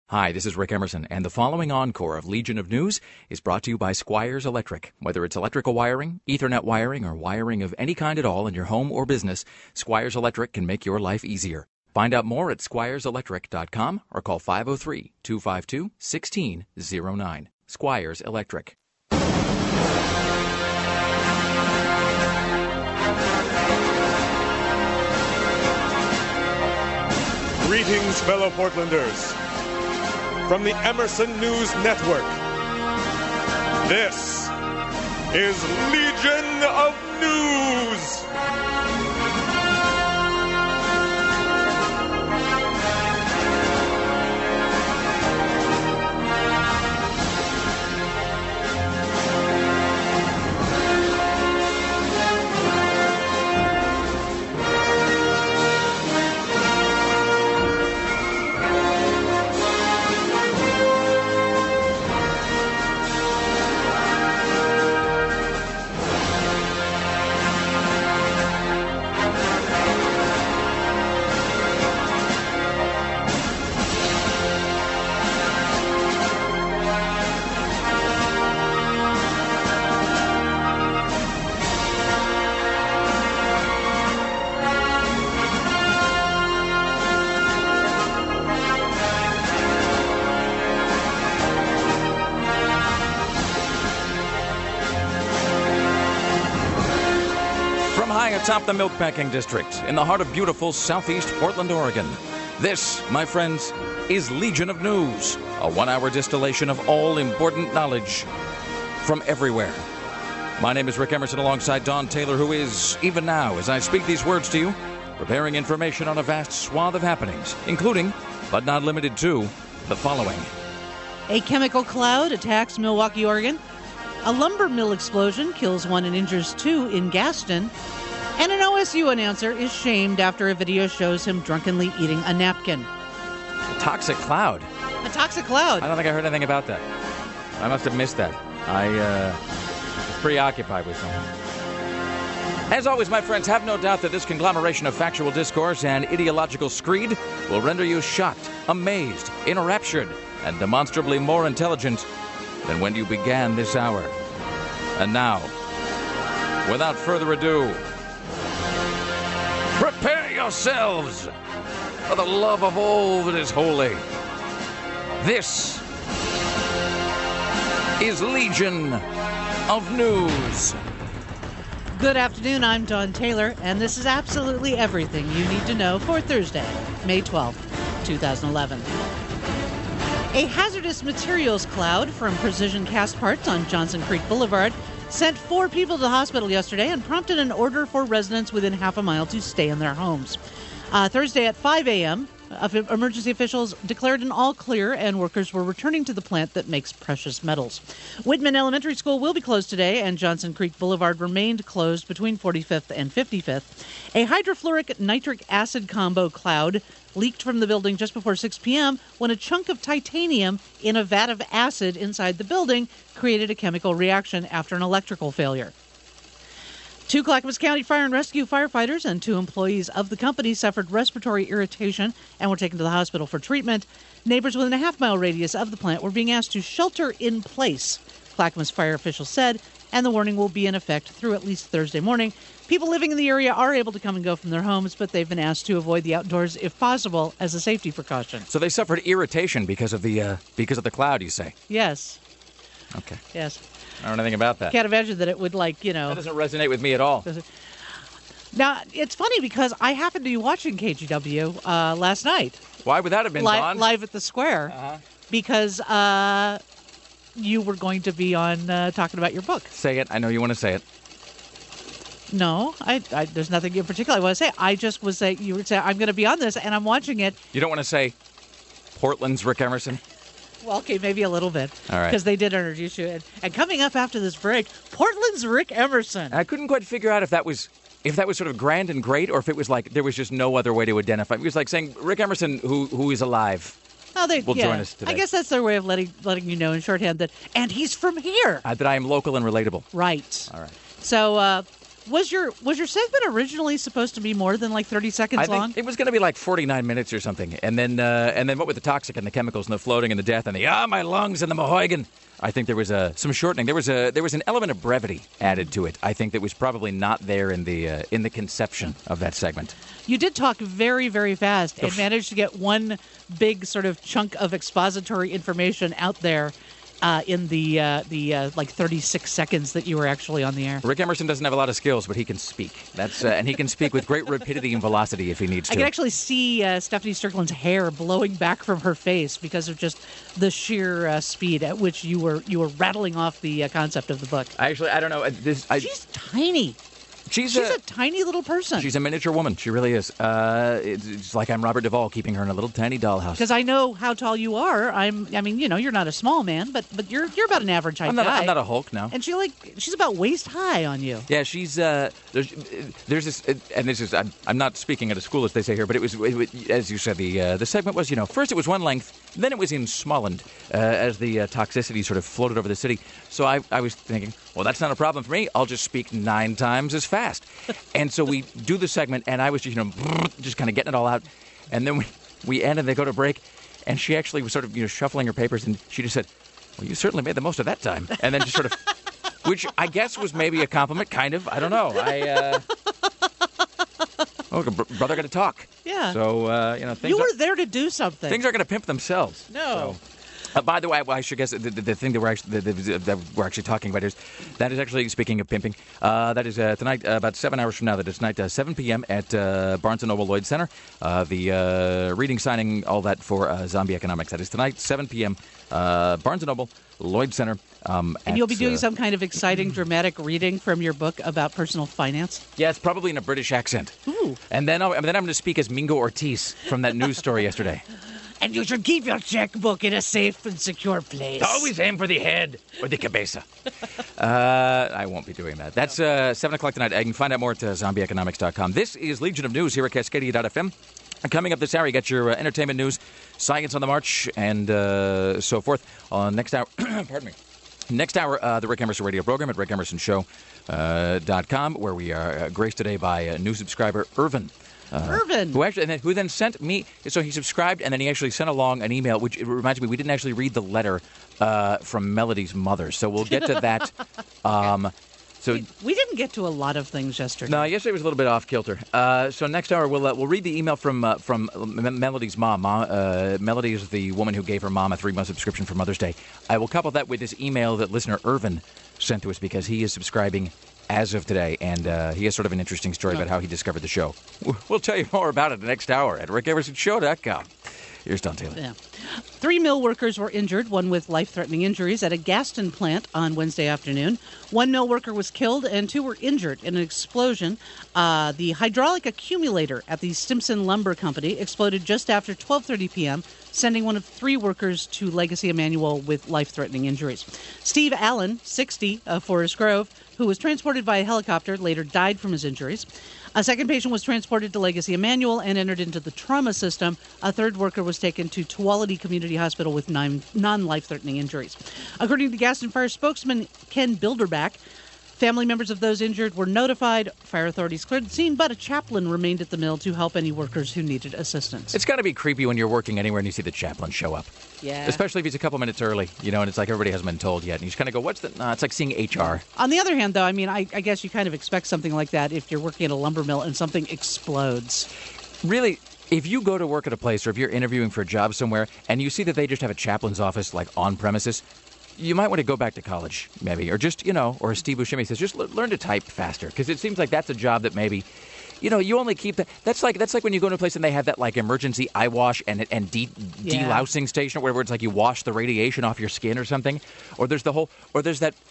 Hi, this is Rick Emerson, and the following encore of Legion of News is brought to you by Squires Electric. Whether it's electrical wiring, Ethernet wiring, or wiring of any kind at all in your home or business, Squires Electric can make your life easier. Find out more at squireselectric.com or call 503-252-1609. Squires Electric. Greetings, fellow Portlanders. From the Emerson News Network, this is Legion of News. Atop the Milkpacking District, in the heart of beautiful southeast Portland, Oregon. This, my friends, is Legion of News, a one-hour distillation of all important knowledge from everywhere. My name is Rick Emerson alongside Don Taylor, who is, even now, as I speak these words to you, preparing information on a vast swath of happenings, including, but not limited to, the following. A chemical cloud attacks Milwaukee, Oregon. A lumber mill explosion kills one and injures two in Gaston. And an OSU announcer is shamed after a video shows him drunkenly eating a napkin. A toxic cloud? A toxic cloud. I don't think I heard anything about that. I must have missed that. I was preoccupied with something. As always, my friends, have no doubt that this conglomeration of factual discourse and ideological screed will render you shocked, amazed, enraptured, and demonstrably more intelligent than when you began this hour. And now, without further ado, prepare yourselves for the love of all that is holy. This is Legion of News. Good afternoon, I'm Don Taylor, and this is absolutely everything you need to know for Thursday, May 12th, 2011. A hazardous materials cloud from Precision Cast Parts on Johnson Creek Boulevard sent 4 people to the hospital yesterday and prompted an order for residents within half a mile to stay in their homes. Thursday at 5 a.m., emergency officials declared an all clear and workers were returning to the plant that makes precious metals. Whitman Elementary School will be closed today, and Johnson Creek Boulevard remained closed between 45th and 55th. A hydrofluoric nitric acid combo cloud leaked from the building just before 6 p.m. when a chunk of titanium in a vat of acid inside the building created a chemical reaction after an electrical failure. 2 Clackamas County Fire and Rescue firefighters and 2 employees of the company suffered respiratory irritation and were taken to the hospital for treatment. Neighbors within a half-mile radius of the plant were being asked to shelter in place, Clackamas fire officials said, and the warning will be in effect through at least Thursday morning. People living in the area are able to come and go from their homes, but they've been asked to avoid the outdoors if possible as a safety precaution. So they suffered irritation because of the cloud, you say? Yes. Okay. Yes. I don't know anything about that. Can't imagine that it would, That doesn't resonate with me at all. Now, it's funny because I happened to be watching KGW last night. Why would that have been, Don? Live at the Square. Because you were going to be on talking about your book. Say it. I know you want to say it. No, there's nothing in particular I want to say. I just was saying, you were saying, I'm going to be on this, and I'm watching it. You don't want to say Portland's Rick Emerson? Well, okay, maybe a little bit. All right. Because they did introduce you. And coming up after this break, Portland's Rick Emerson. I couldn't quite figure out if that was sort of grand and great, or if it was like there was just no other way to identify. It was like saying Rick Emerson, who is alive, will join us today. I guess that's their way of letting you know in shorthand and he's from here. That I am local and relatable. Right. All right. So Was your segment originally supposed to be more than like 30 seconds long? I think it was going to be like 49 minutes or something. And then what with the toxic and the chemicals and the floating and the death and the my lungs and the Mahoigan. I think there was some shortening. There was an element of brevity added to it. I think that was probably not there in the conception of that segment. You did talk very, very fast and managed to get one big sort of chunk of expository information out there in the like 36 seconds that you were actually on the air. Rick Emerson doesn't have a lot of skills, but he can speak. And he can speak with great rapidity and velocity if he needs to. I can actually see Stephanie Strickland's hair blowing back from her face because of just the sheer speed at which you were rattling off the concept of the book. I don't know. She's tiny. She's a tiny little person. She's a miniature woman. She really is. It's like I'm Robert Duvall keeping her in a little tiny dollhouse. Because I know how tall you are. I mean, you're not a small man, but you're about an average height guy. I'm not a Hulk, no. And she's about waist high on you. Yeah, she's there's this, and this is I'm not speaking at a school as they say here, but it was as you said the segment was first it was one length, then it was in Smolland as the toxicity sort of floated over the city. So I was thinking, well, that's not a problem for me. I'll just speak 9 times as fast. And so we do the segment, and I was just kind of getting it all out. And then we end, and they go to break, and she actually was sort of shuffling her papers, and she just said, well, you certainly made the most of that time. And then just sort of, which I guess was maybe a compliment, kind of. I don't know. Brother got to talk. Yeah. So, things you were there to do something. Things are going to pimp themselves. No. So. By the way, I should guess the thing that we're actually talking about is actually, speaking of pimping, that is tonight, about 7 hours from now. That is tonight, 7 p.m. at Barnes & Noble Lloyd Center. The reading, signing, all that for Zombie Economics. That is tonight, 7 p.m. Barnes & Noble Lloyd Center. And you'll be doing some kind of exciting, dramatic reading from your book about personal finance? Yeah, it's probably in a British accent. Ooh. And then I'm going to speak as Mingo Ortiz from that news story yesterday. And you should keep your checkbook in a safe and secure place. Always aim for the head or the cabeza. I won't be doing that. That's 7 o'clock tonight. You can find out more at zombieeconomics.com. This is Legion of News here at Cascadia.fm. Coming up this hour, you got your entertainment news, science on the march, and so forth. Next hour, pardon me. Next hour, the Rick Emerson radio program at rickemersonshow.com, where we are graced today by a new subscriber, Irvin. Irvin. Who then sent me, so he subscribed and then he actually sent along an email, which reminds me, we didn't actually read the letter from Melody's mother. So we'll get to that. We didn't get to a lot of things yesterday. No, yesterday was a little bit off kilter. So next hour we'll read the email from Melody's mom. Melody is the woman who gave her mom a 3-month subscription for Mother's Day. I will couple that with this email that listener Irvin sent to us because he is subscribing as of today, and he has sort of an interesting story about how he discovered the show. We'll tell you more about it the next hour at rickemersonshow.com. Here's Don Taylor. Yeah. 3 mill workers were injured, one with life-threatening injuries, at a Gaston plant on Wednesday afternoon. 1 mill worker was killed and 2 were injured in an explosion. The hydraulic accumulator at the Stimson Lumber Company exploded just after 12:30 p.m., sending one of 3 workers to Legacy Emmanuel with life-threatening injuries. Steve Allen, 60, of Forest Grove, who was transported by a helicopter, later died from his injuries. A second patient was transported to Legacy Emmanuel and entered into the trauma system. A third worker was taken to Tuolity Community Hospital with non-life-threatening injuries. According to Gaston Fire spokesman Ken Bilderback, family members of those injured were notified. Fire authorities cleared the scene, but a chaplain remained at the mill to help any workers who needed assistance. It's got to be creepy when you're working anywhere and you see the chaplain show up. Yeah. Especially if he's a couple minutes early, and it's like everybody hasn't been told yet. And you just kind of go, what's the... it's like seeing HR. On the other hand, though, I mean, I guess you kind of expect something like that if you're working at a lumber mill and something explodes. Really, if you go to work at a place or if you're interviewing for a job somewhere and you see that they just have a chaplain's office, like, on premises, you might want to go back to college, maybe. Or just, or as Steve Buscemi says, just learn to type faster. Because it seems like that's a job that maybe... you only keep that. That's like when you go to a place and they have that like emergency eye wash and delousing station, or whatever. It's like you wash the radiation off your skin or something. Or there's that what is it?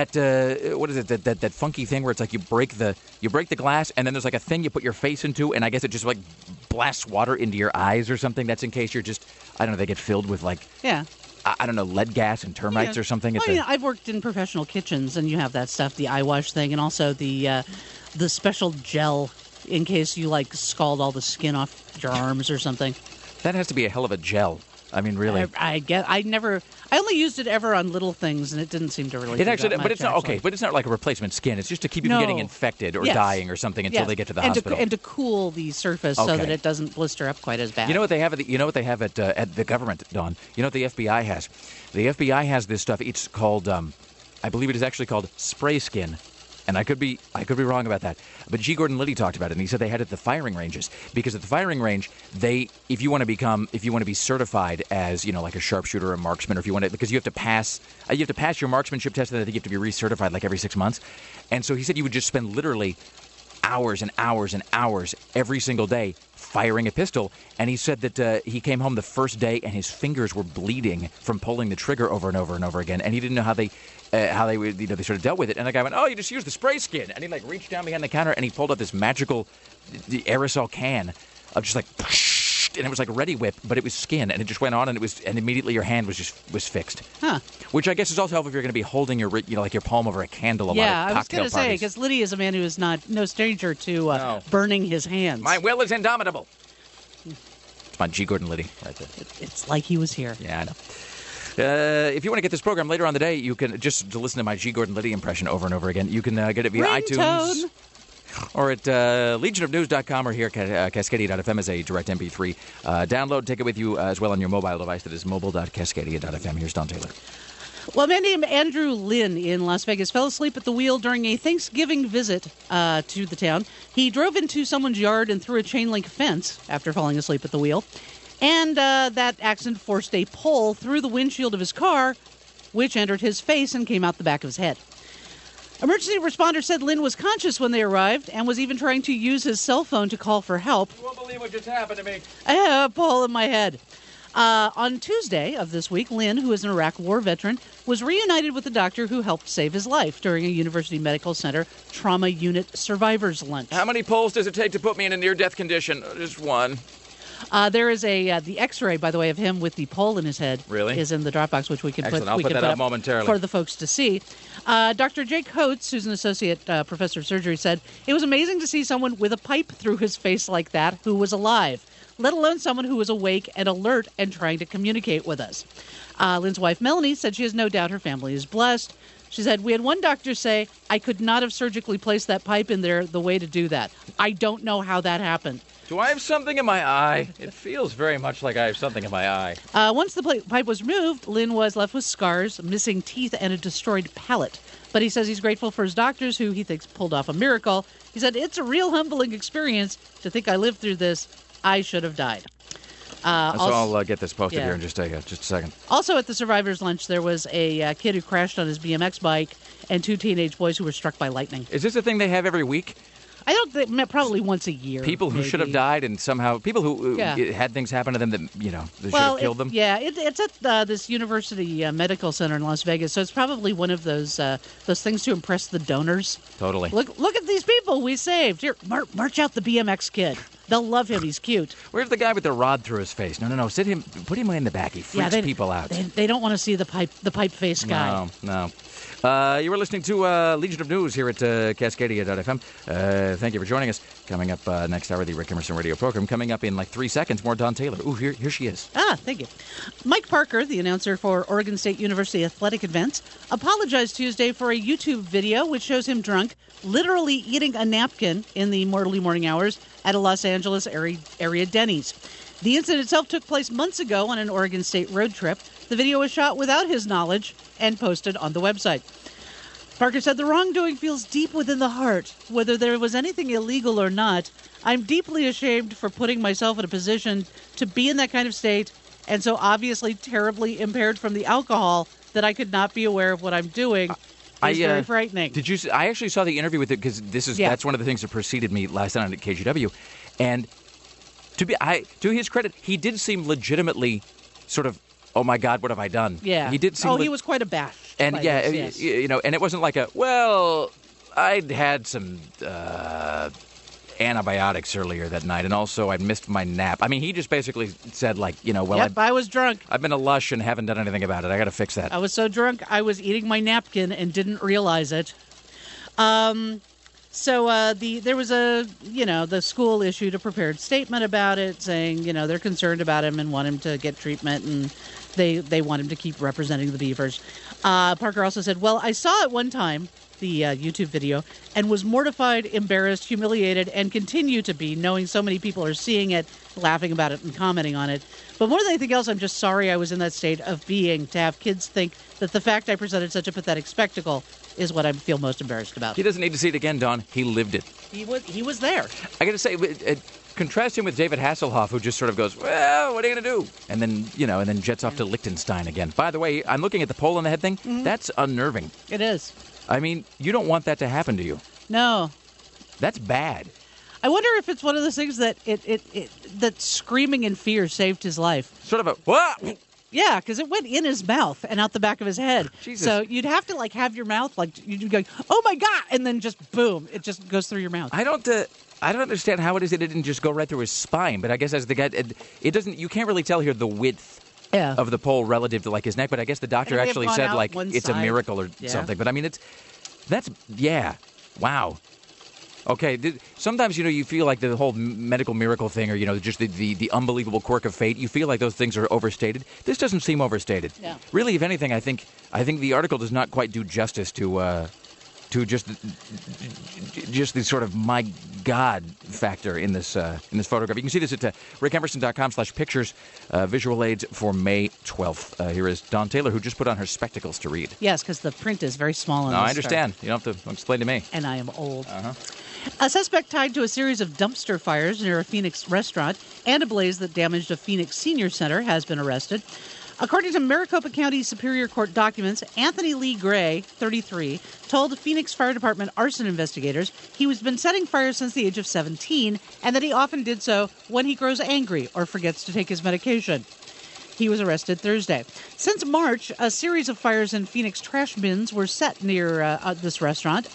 That funky thing where it's like you break the glass and then there's like a thing you put your face into, and I guess it just like blasts water into your eyes or something. That's in case you're just, I don't know, they get filled with like I don't know, lead gas and termites or something. Well, I've worked in professional kitchens and you have that stuff, the eye wash thing, and also the special gel in case you like scald all the skin off your arms or something. That has to be a hell of a gel. I mean, really. I only used it ever on little things, and it didn't seem to really. But it's not okay. But it's not like a replacement skin. It's just to keep you from getting infected or dying or something until they get to the hospital. And to cool the surface so that it doesn't blister up quite as bad. You know what they have? At the government, Dawn. You know what the FBI has? The FBI has this stuff. It's called, I believe it is actually called spray skin. And I could be wrong about that. But G. Gordon Liddy talked about it, and he said they had it at the firing ranges. Because at the firing range, if you want to be certified as, like a sharpshooter or a marksman, or because you have to pass your marksmanship test, and I think you have to be recertified like every 6 months. And so he said you would just spend literally hours and hours and hours every single day firing a pistol. And he said that he came home the first day and his fingers were bleeding from pulling the trigger over and over and over again. And he didn't know how they they sort of dealt with it. And the guy went, "Oh, you just use the spray skin." And he reached down behind the counter and he pulled out this magical aerosol can of just and it was like Ready Whip, but it was skin, and it just went on, and immediately your hand was fixed. Huh. Which I guess is also helpful if you're going to be holding your your palm over a candle. Yeah, I was going to say, because Liddy is a man who is no stranger to burning his hands. My will is indomitable. It's my G. Gordon Liddy right there. It's like he was here. Yeah, I know. If you want to get this program later on the day, you can just to listen to my G. Gordon Liddy impression over and over again. You can get it via iTunes or at legionofnews.com or here at Cascadia.fm as a direct MP3. Download, take it with you as well on your mobile device. That is mobile.cascadia.fm. Here's Don Taylor. Well, a man named Andrew Lynn in Las Vegas fell asleep at the wheel during a Thanksgiving visit to the town. He drove into someone's yard and through a chain link fence after falling asleep at the wheel. And that accident forced a pole through the windshield of his car, which entered his face and came out the back of his head. Emergency responders said Lynn was conscious when they arrived and was even trying to use his cell phone to call for help. You won't believe what just happened to me. I have a pole in my head. On Tuesday of this week, Lynn, who is an Iraq War veteran, was reunited with a doctor who helped save his life during a University Medical Center Trauma Unit Survivors Lunch. How many poles does it take to put me in a near-death condition? Just one. There is the X-ray, by the way, of him with the pole in his head. Really? Is in the Dropbox, which we can Excellent. I'll put that up momentarily for the folks to see. Dr. Jake Coates, who's an associate professor of surgery, said it was amazing to see someone with a pipe through his face like that who was alive, let alone someone who was awake and alert and trying to communicate with us. Lynn's wife, Melanie, said she has no doubt her family is blessed. She said, we had one doctor say, I could not have surgically placed that pipe in there the way to do that. I don't know how that happened. Do I have something in my eye? It feels very much like I have something in my eye. Once the pipe was removed, Lynn was left with scars, missing teeth, and a destroyed palate. But he says he's grateful for his doctors, who he thinks pulled off a miracle. He said, it's a real humbling experience to think I lived through this. I should have died. I'll get this posted here in just a second. Also at the Survivors Lunch, there was a kid who crashed on his BMX bike and two teenage boys who were struck by lightning. Is this a thing they have every week? I don't think, probably once a year. People who should have died and somehow, people who had things happen to them that, should have killed them? Yeah, it's at this University Medical Center in Las Vegas, so it's probably one of those things to impress the donors. Totally. Look at these people we saved. Here, march out the BMX kid. They'll love him. He's cute. Where's the guy with the rod through his face? No. Put him in the back. He freaks people out. They don't want to see the pipe face guy. No. You were listening to Legion of News here at Cascadia.fm. Thank you for joining us. Coming up next hour, the Rick Emerson radio program. Coming up in like 3 seconds, more Don Taylor. Ooh, here she is. Thank you. Mike Parker, the announcer for Oregon State University athletic events, apologized Tuesday for a YouTube video which shows him drunk, literally eating a napkin in the early morning hours at a Los Angeles area Denny's. The incident itself took place months ago on an Oregon State road trip. The video was shot without his knowledge and posted on the website. Parker said, the wrongdoing feels deep within the heart. Whether there was anything illegal or not, I'm deeply ashamed for putting myself in a position to be in that kind of state and so obviously terribly impaired from the alcohol that I could not be aware of what I'm doing. It's very frightening. Did you? I actually saw the interview with it because that's one of the things that preceded me last night at KGW. And to his credit, he did seem legitimately sort of, oh my God, what have I done? Yeah. He did seem. He was quite abashed. And and it wasn't like I'd had some antibiotics earlier that night, and also I missed my nap. I mean, he just basically said I was drunk. I've been a lush and haven't done anything about it. I got to fix that. I was so drunk, I was eating my napkin and didn't realize it. So there was the school issued a prepared statement about it saying, they're concerned about him and want him to get treatment, and they want him to keep representing the Beavers. Parker also said, well, I saw it one time, the YouTube video, and was mortified, embarrassed, humiliated, and continue to be, knowing so many people are seeing it, laughing about it, and commenting on it. But more than anything else, I'm just sorry I was in that state of being, to have kids think that the fact I presented such a pathetic spectacle is what I feel most embarrassed about. He doesn't need to see it again, Don. He lived it. He was there. I got to say, contrast him with David Hasselhoff, who just sort of goes, well, what are you going to do? And then jets off to Liechtenstein again. By the way, I'm looking at the pole on the head thing. Mm-hmm. That's unnerving. It is. I mean, you don't want that to happen to you. No. That's bad. I wonder if it's one of those things that that screaming in fear saved his life. Sort of a, whoa! Yeah, because it went in his mouth and out the back of his head. Jesus. So you'd have to have your mouth you'd go, oh my God, and then just boom, it just goes through your mouth. I don't understand how it is that it didn't just go right through his spine. But I guess as the guy, it doesn't. You can't really tell here the width of the pole relative to his neck. But I guess the doctor actually said it's a miracle or something. But I mean wow. Okay, sometimes, you feel like the whole medical miracle thing or, just the unbelievable quirk of fate, you feel like those things are overstated. This doesn't seem overstated. Yeah. Really, if anything, I think the article does not quite do justice to just the sort of my God factor in this photograph. You can see this at rickemerson.com/pictures, visual aids for May 12th. Here is Dawn Taylor, who just put on her spectacles to read. Yes, because the print is very small on this. I understand. You don't have to explain to me. And I am old. Uh-huh. A suspect tied to a series of dumpster fires near a Phoenix restaurant and a blaze that damaged a Phoenix senior center has been arrested. According to Maricopa County Superior Court documents, Anthony Lee Gray, 33, told Phoenix Fire Department arson investigators he has been setting fires since the age of 17 and that he often did so when he grows angry or forgets to take his medication. He was arrested Thursday. Since March, a series of fires in Phoenix trash bins were set near this restaurant.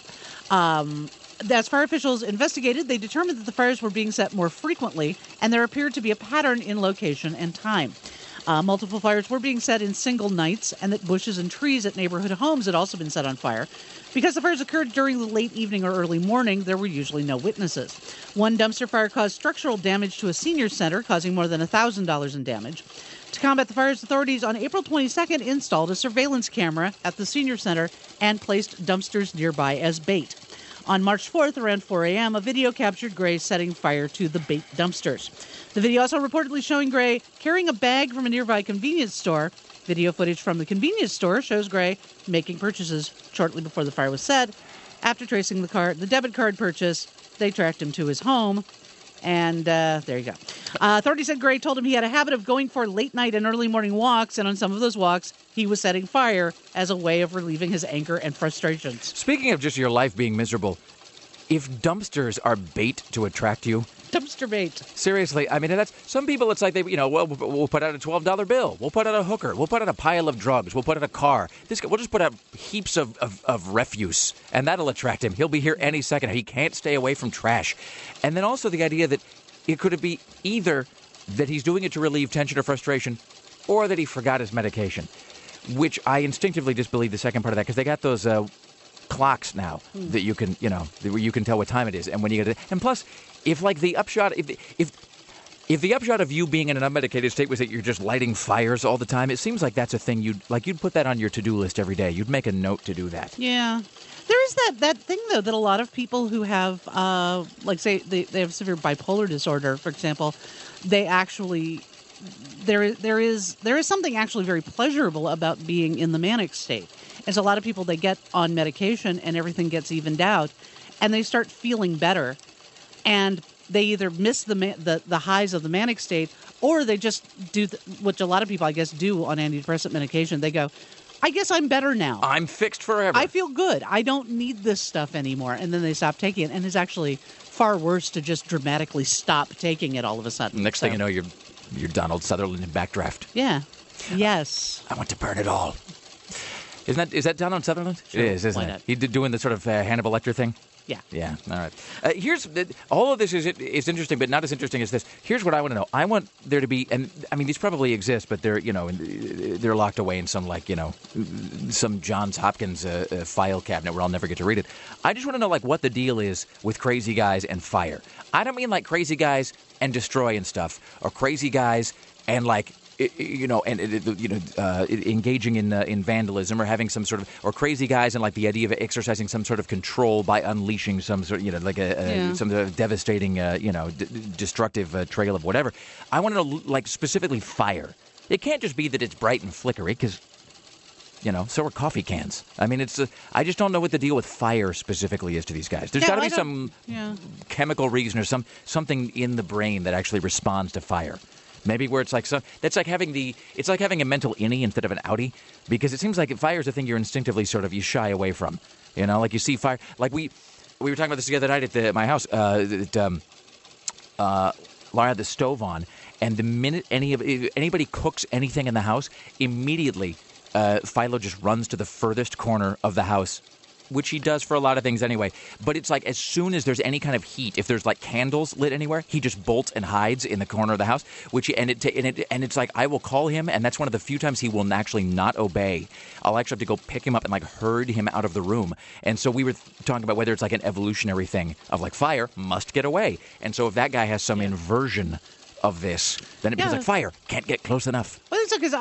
As fire officials investigated, they determined that the fires were being set more frequently, and there appeared to be a pattern in location and time. Multiple fires were being set in single nights, and that bushes and trees at neighborhood homes had also been set on fire. Because the fires occurred during the late evening or early morning, there were usually no witnesses. One dumpster fire caused structural damage to a senior center, causing more than $1,000 in damage. To combat the fires, authorities on April 22nd installed a surveillance camera at the senior center and placed dumpsters nearby as bait. On March 4th, around 4 a.m., a video captured Gray setting fire to the bait dumpsters. The video also reportedly showing Gray carrying a bag from a nearby convenience store. Video footage from the convenience store shows Gray making purchases shortly before the fire was set. After tracing the debit card purchase, they tracked him to his home. And there you go. Authorities said Gray told him he had a habit of going for late night and early morning walks, and on some of those walks, he was setting fire as a way of relieving his anger and frustrations. Speaking of just your life being miserable, if dumpsters are bait to attract you... Dumpster bait. Seriously, I mean, that's some people, it's like we'll put out a $12 bill. We'll put out a hooker. We'll put out a pile of drugs. We'll put out a car. We'll just put out heaps of refuse, and that'll attract him. He'll be here any second. He can't stay away from trash. And then also the idea that it could be either that he's doing it to relieve tension or frustration, or that he forgot his medication, which I instinctively disbelieve the second part of that, because they got those clocks now that you can, where you can tell what time it is, and when you get it. And plus, if the upshot, if the upshot of you being in an unmedicated state was that you're just lighting fires all the time, it seems like that's a thing you'd put that on your to-do list every day. You'd make a note to do that. Yeah. There is that thing, though, that a lot of people who have, say, they have severe bipolar disorder, for example, they actually, there is something actually very pleasurable about being in the manic state. As a lot of people, they get on medication and everything gets evened out, and they start feeling better, and they either miss the highs of the manic state, or they just do what a lot of people, I guess, do on antidepressant medication. They go, I guess I'm better now. I'm fixed forever. I feel good. I don't need this stuff anymore. And then they stop taking it. And it's actually far worse to just dramatically stop taking it all of a sudden. Next thing you know, you're Donald Sutherland in Backdraft. Yeah. Yes. I want to burn it all. Is that Donald Sutherland? Sure. It is, isn't Why it? not? He did doing the sort of Hannibal Lecter thing. Yeah. Yeah. All right. All of this is interesting, but not as interesting as this. Here's what I want to know. I want there to be, and I mean, these probably exist, but they're locked away in some some Johns Hopkins file cabinet where I'll never get to read it. I just want to know what the deal is with crazy guys and fire. I don't mean like crazy guys and destroy and stuff, or crazy guys and engaging in vandalism, or having some sort of, or crazy guys and the idea of exercising some sort of control by unleashing some sort some sort of devastating destructive trail of whatever. I want to know specifically fire. It can't just be that it's bright and flickery, because so are coffee cans. I mean, I just don't know what the deal with fire specifically is to these guys. There's got to be some chemical reason or something in the brain that actually responds to fire. Maybe where it's that's like having a mental innie instead of an outie, because it seems like fire is a thing you're instinctively you shy away from. You see fire. We were talking about this the other night at my house. Laura had the stove on, and the minute anybody cooks anything in the house, immediately Philo just runs to the furthest corner of the house, which he does for a lot of things anyway. But it's as soon as there's any kind of heat, if there's candles lit anywhere, he just bolts and hides in the corner of the house. It's I will call him, and that's one of the few times he will actually not obey. I'll actually have to go pick him up and herd him out of the room. And so we were talking about whether it's an evolutionary thing of fire must get away. And so if that guy has some inversion of this, then it becomes fire can't get close enough. Well, it's because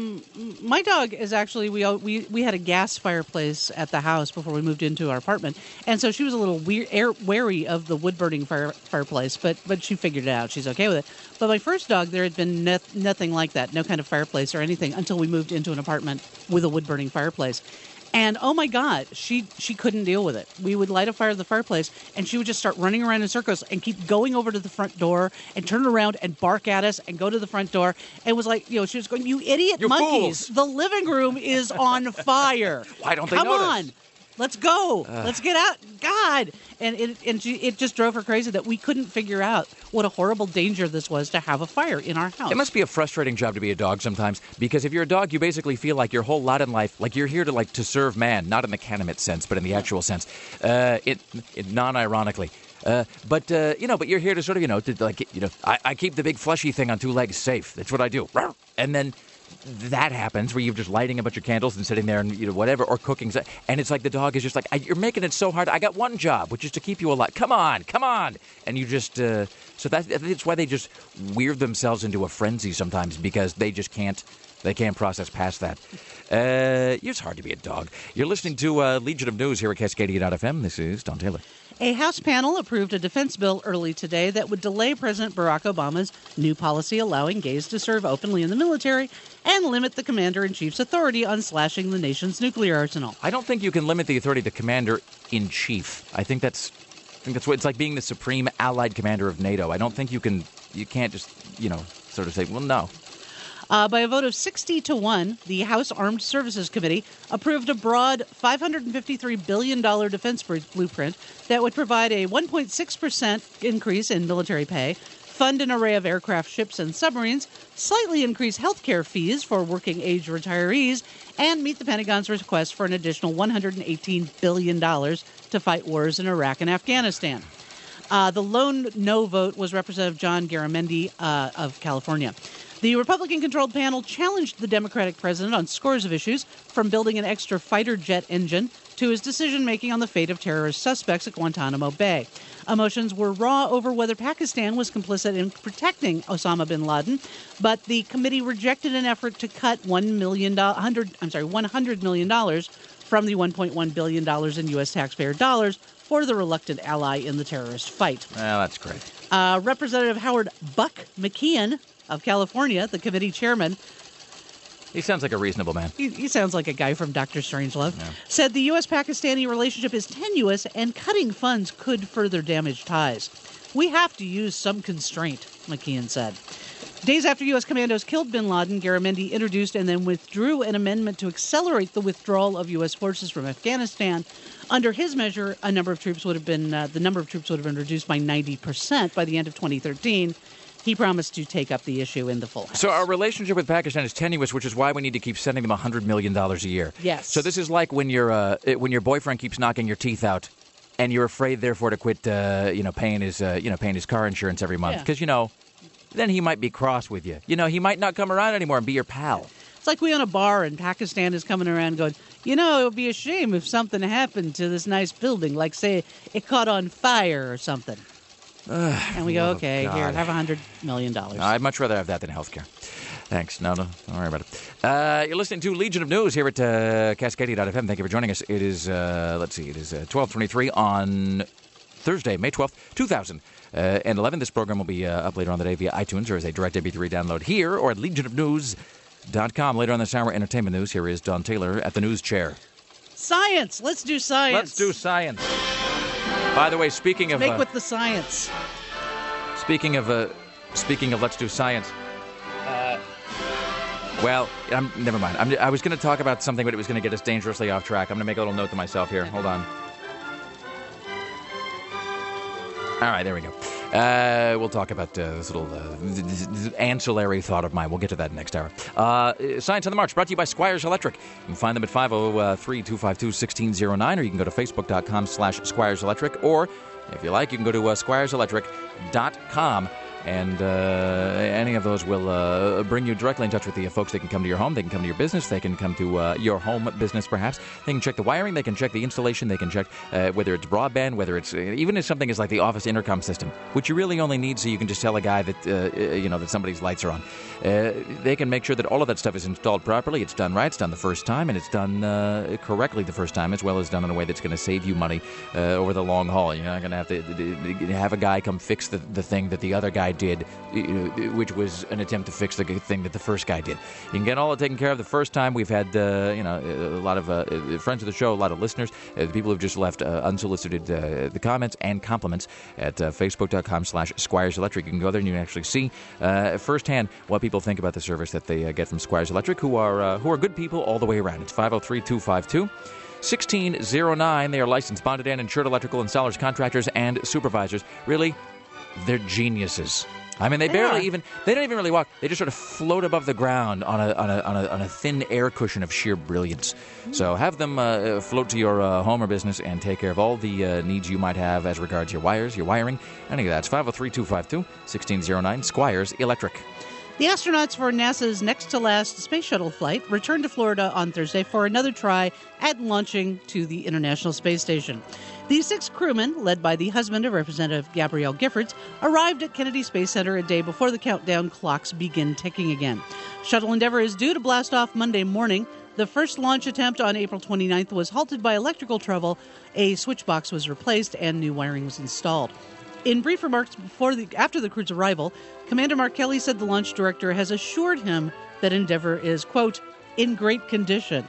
my dog is actually we had a gas fireplace at the house before we moved into our apartment, and so she was a little wary of the wood burning fireplace, but she figured it out. She's okay with it. But my first dog, there had been nothing like that, no kind of fireplace or anything, until we moved into an apartment with a wood burning fireplace. And oh my God, she couldn't deal with it. We would light a fire at the fireplace, and she would just start running around in circles and keep going over to the front door and turn around and bark at us and go to the front door. And it was she was going, "You idiot you monkeys! Fools. The living room is on fire. Why don't they Come notice? on. Let's go. Let's get out. God." And it just drove her crazy that we couldn't figure out what a horrible danger this was to have a fire in our house. It must be a frustrating job to be a dog sometimes, because if you're a dog, you basically feel like your whole lot in life, you're here to serve man, not in the Canomit sense, but in the actual sense, non-ironically. But you're here to I keep the big fleshy thing on two legs safe. That's what I do. And then that happens where you're just lighting a bunch of candles and sitting there and whatever, or cooking, and it's the dog is just you're making it so hard. I got one job, which is to keep you alive. Come on, and you just so that's why they just weird themselves into a frenzy sometimes, because they just can't process past that. It's hard to be a dog. You're listening to Legion of News here at Cascadia.fm. This is Don Taylor. A House panel approved a defense bill early today that would delay President Barack Obama's new policy allowing gays to serve openly in the military and limit the commander-in-chief's authority on slashing the nation's nuclear arsenal. I don't think you can limit the authority of the commander-in-chief. I think that's what it's like being the supreme allied commander of NATO. I don't think you can't just, sort of say, well, no. By a vote of 60-1, the House Armed Services Committee approved a broad $553 billion defense blueprint that would provide a 1.6% increase in military pay, fund an array of aircraft, ships, and submarines, slightly increase health care fees for working-age retirees, and meet the Pentagon's request for an additional $118 billion to fight wars in Iraq and Afghanistan. The lone no vote was Representative John Garamendi of California. The Republican-controlled panel challenged the Democratic president on scores of issues, from building an extra fighter jet engine to his decision-making on the fate of terrorist suspects at Guantanamo Bay. Emotions were raw over whether Pakistan was complicit in protecting Osama bin Laden, but the committee rejected an effort to cut $100 million from the $1.1 billion in U.S. taxpayer dollars for the reluctant ally in the terrorist fight. Well, that's great. Representative Howard Buck McKeon of California, the committee chairman. He sounds like a reasonable man. He sounds like a guy from Dr. Strangelove. Yeah. Said the U.S.-Pakistani relationship is tenuous and cutting funds could further damage ties. We have to use some constraint, McKeon said. Days after U.S. commandos killed bin Laden, Garamendi introduced and then withdrew an amendment to accelerate the withdrawal of U.S. forces from Afghanistan. Under his measure, the number of troops would have been reduced by 90% by the end of 2013. He promised to take up the issue in the full House. So our relationship with Pakistan is tenuous, which is why we need to keep sending them $100 million a year. Yes. So this is like when your boyfriend keeps knocking your teeth out, and you're afraid, therefore, to quit, paying his car insurance every month because then he might be cross with you. He might not come around anymore and be your pal. It's like we own a bar and Pakistan is coming around going, it would be a shame if something happened to this nice building, like, say, it caught on fire or something. And we go, okay, God. here, have $100 million. I'd much rather have that than healthcare. Thanks. No, don't worry about it. You're listening to Legion of News here at Cascadia.fm. Thank you for joining us. It is, it is 12:23 on Thursday, May 12th, 2011. This program will be up later on the day via iTunes or as a direct MP3 download here or at legionofnews.com. Later on this hour, entertainment news. Here is Don Taylor at the news chair. Science. Let's do science. Let's do science. By the way, speaking of... Make with the science. Speaking of let's do science... never mind. I was going to talk about something, but it was going to get us dangerously off track. I'm going to make a little note to myself here. Hold on. All right, there we go. We'll talk about this little ancillary thought of mine. We'll get to that next hour. Science on the March, brought to you by Squires Electric. You can find them at 503-252-1609, or you can go to facebook.com/Squires Electric, or if you like, you can go to squireselectric.com. And any of those will bring you directly in touch with the folks. They can come to your home. They can come to your business. They can come to your home business, perhaps. They can check the wiring. They can check the installation. They can check whether it's broadband, whether it's even if something is like the office intercom system, which you really only need so you can just tell a guy that that somebody's lights are on. They can make sure that all of that stuff is installed properly. It's done right. It's done the first time, and it's done correctly the first time, as well as done in a way that's going to save you money over the long haul. You're not going to have to have a guy come fix the thing that the other guy did, which was an attempt to fix the thing that the first guy did. You can get all taken care of the first time. We've had a lot of friends of the show, a lot of listeners, people who've just left unsolicited the comments and compliments at facebook.com/Squires Electric. You can go there and you can actually see firsthand what people think about the service that they get from Squires Electric, who are good people all the way around. It's 503-252-1609. They are licensed, bonded, and insured electrical installers, contractors, and supervisors. Really, they're geniuses. I mean, they don't even really walk. They just sort of float above the ground on a thin air cushion of sheer brilliance. So have them float to your home or business and take care of all the needs you might have as regards your wires, your wiring, any of that. It's 503-252-1609, Squires Electric. The astronauts for NASA's next-to-last space shuttle flight returned to Florida on Thursday for another try at launching to the International Space Station. The 6 crewmen, led by the husband of Representative Gabrielle Giffords, arrived at Kennedy Space Center a day before the countdown clocks begin ticking again. Shuttle Endeavour is due to blast off Monday morning. The first launch attempt on April 29th was halted by electrical trouble. A switch box was replaced and new wiring was installed. In brief remarks after the crew's arrival, Commander Mark Kelly said the launch director has assured him that Endeavour is, quote, in great condition.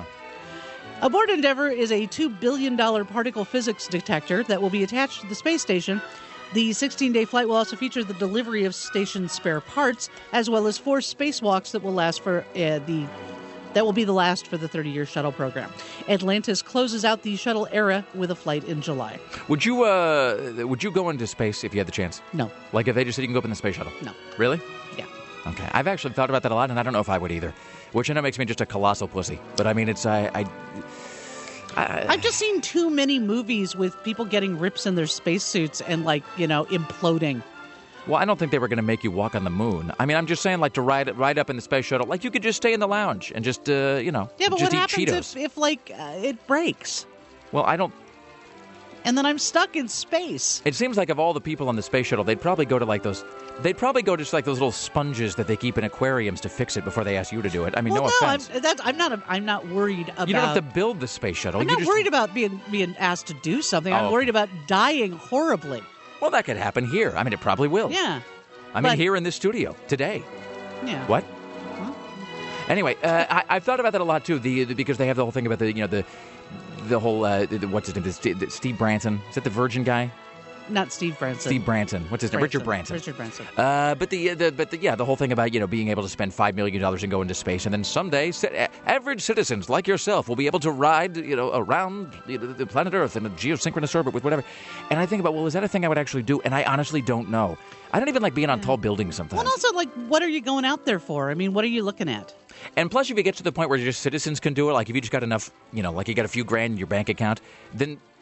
Aboard Endeavour is a $2 billion particle physics detector that will be attached to the space station. The 16-day flight will also feature the delivery of station spare parts, as well as 4 spacewalks that will last for that will be the last for the 30-year shuttle program. Atlantis closes out the shuttle era with a flight in July. Would you go into space if you had the chance? No. Like if they just said you can go up in the space shuttle? No. Really? Yeah. Okay. I've actually thought about that a lot, and I don't know if I would either. Which I know makes me just a colossal pussy. But I mean, it's I've just seen too many movies with people getting rips in their spacesuits and imploding. Well, I don't think they were going to make you walk on the moon. I mean, I'm just saying, like, to ride up in the space shuttle, like, you could just stay in the lounge and just, Yeah, but just what eat happens Cheetos. if it breaks? Well, I don't... And then I'm stuck in space. It seems like of all the people on the space shuttle, they'd probably go to, like, those... They'd probably go to just, like, those little sponges that they keep in aquariums to fix it before they ask you to do it. I mean, no offense. I'm not worried about... You don't have to build the space shuttle. I'm not worried about being asked to do something. I'm worried about dying horribly. Well, that could happen here. I mean, it probably will. Yeah. Here in this studio today. Yeah. What? Huh? Anyway, I've thought about that a lot too. Because they have the whole thing about the whole what's his name? Steve Branson. Is that the Virgin guy? Not Steve Branson. Steve Branson. What's his name? Richard Branson. Richard Branson. But the whole thing about being able to spend $5 million and go into space, and then someday average citizens like yourself will be able to ride around the planet Earth in a geosynchronous orbit with whatever. And I think about, well, is that a thing I would actually do? And I honestly don't know. I don't even like being on tall buildings sometimes. Well, also, what are you going out there for? I mean, what are you looking at? And plus, if you get to the point where just citizens can do it, like if you just got enough, like you got a few grand in your bank account, then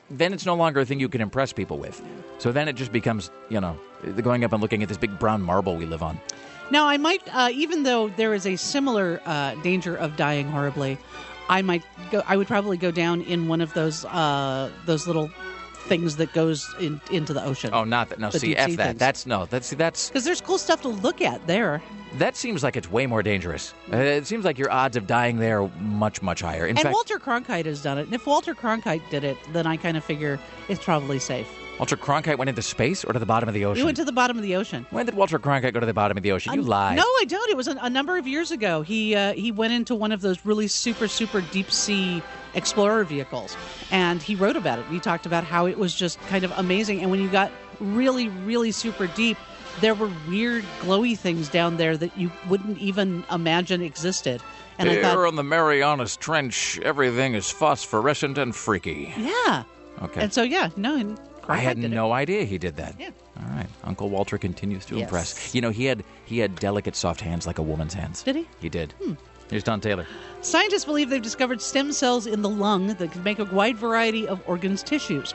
then it's no longer a thing you can impress people with. So then it just becomes, going up and looking at this big brown marble we live on. Now, I might, even though there is a similar danger of dying horribly, I would probably go down in one of those little things that goes into the ocean. Oh, not that. No, see, F that. Things. That's because there's cool stuff to look at there. That seems like it's way more dangerous. It seems like your odds of dying there are much, much higher. In fact, Walter Cronkite has done it. And if Walter Cronkite did it, then I kind of figure it's probably safe. Walter Cronkite went into space or to the bottom of the ocean? He went to the bottom of the ocean. When did Walter Cronkite go to the bottom of the ocean? You lied. No, I don't. It was a number of years ago. He went into one of those really super, super deep sea explorer vehicles, and he wrote about it. He talked about how it was just kind of amazing. And when you got really, really super deep, there were weird glowy things down there that you wouldn't even imagine existed. And Here I thought, in the Marianas Trench, everything is phosphorescent and freaky. yeah. Okay. And so, yeah, no, I had no idea he did that. Yeah. All right. Uncle Walter continues to Yes. impress. He had delicate, soft hands like a woman's hands. Did he? He did. Here's Don Taylor. Scientists believe they've discovered stem cells in the lung that can make a wide variety of organs tissues.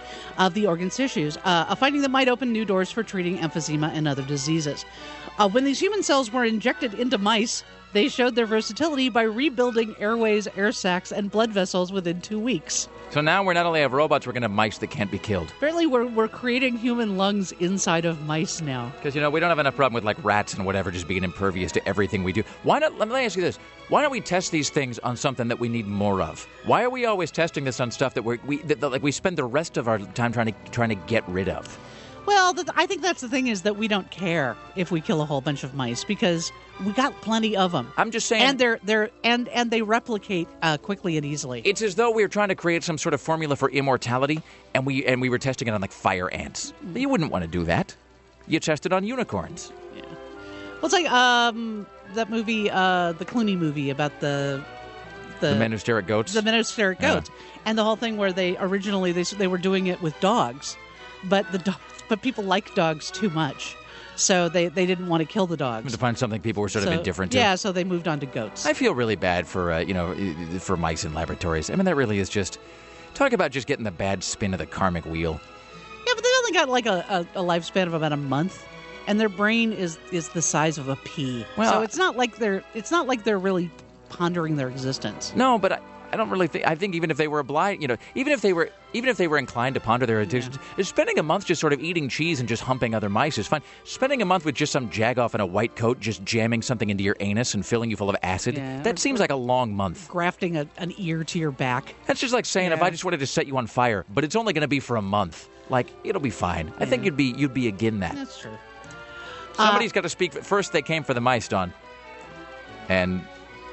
A finding that might open new doors for treating emphysema and other diseases. When these human cells were injected into mice, they showed their versatility by rebuilding airways, air sacs, and blood vessels within 2 weeks. So now we not only have robots, we're going to have mice that can't be killed. Apparently, we're creating human lungs inside of mice now. Because, we don't have enough problem with, like, rats and whatever just being impervious to everything we do. Why not? Let me ask you this. Why don't we test these things on something that we need more of? Why are we always testing this on stuff that we spend the rest of our time trying to get rid of? Well, I think that's the thing is that we don't care if we kill a whole bunch of mice because we got plenty of them. I'm just saying, and they replicate quickly and easily. It's as though we were trying to create some sort of formula for immortality, and we were testing it on like fire ants. You wouldn't want to do that. You test it on unicorns. Yeah. Well, it's like that movie, the Clooney movie about the men who stare at goats. The men who stare at goats, and the whole thing where they originally they were doing it with dogs, but people like dogs too much. So they didn't want to kill the dogs. To find something people were sort of indifferent to. Yeah, so they moved on to goats. I feel really bad for for mice in laboratories. I mean, that really is just talk about just getting the bad spin of the karmic wheel. Yeah, but they only got like a lifespan of about a month, and their brain is the size of a pea. Well, so it's not like they're really pondering their existence. No, but I don't really think. I think even if they were obliged, even if they were inclined to ponder their existence, spending a month just sort of eating cheese and just humping other mice is fine. Spending a month with just some jagoff in a white coat just jamming something into your anus and filling you full of acid, that seems like a long month. Grafting an ear to your back. That's just like saying if I just wanted to set you on fire, but it's only going to be for a month. Like, it'll be fine. Yeah. I think you'd be again that. That's true. Somebody's got to speak. First, they came for the mice, Don. And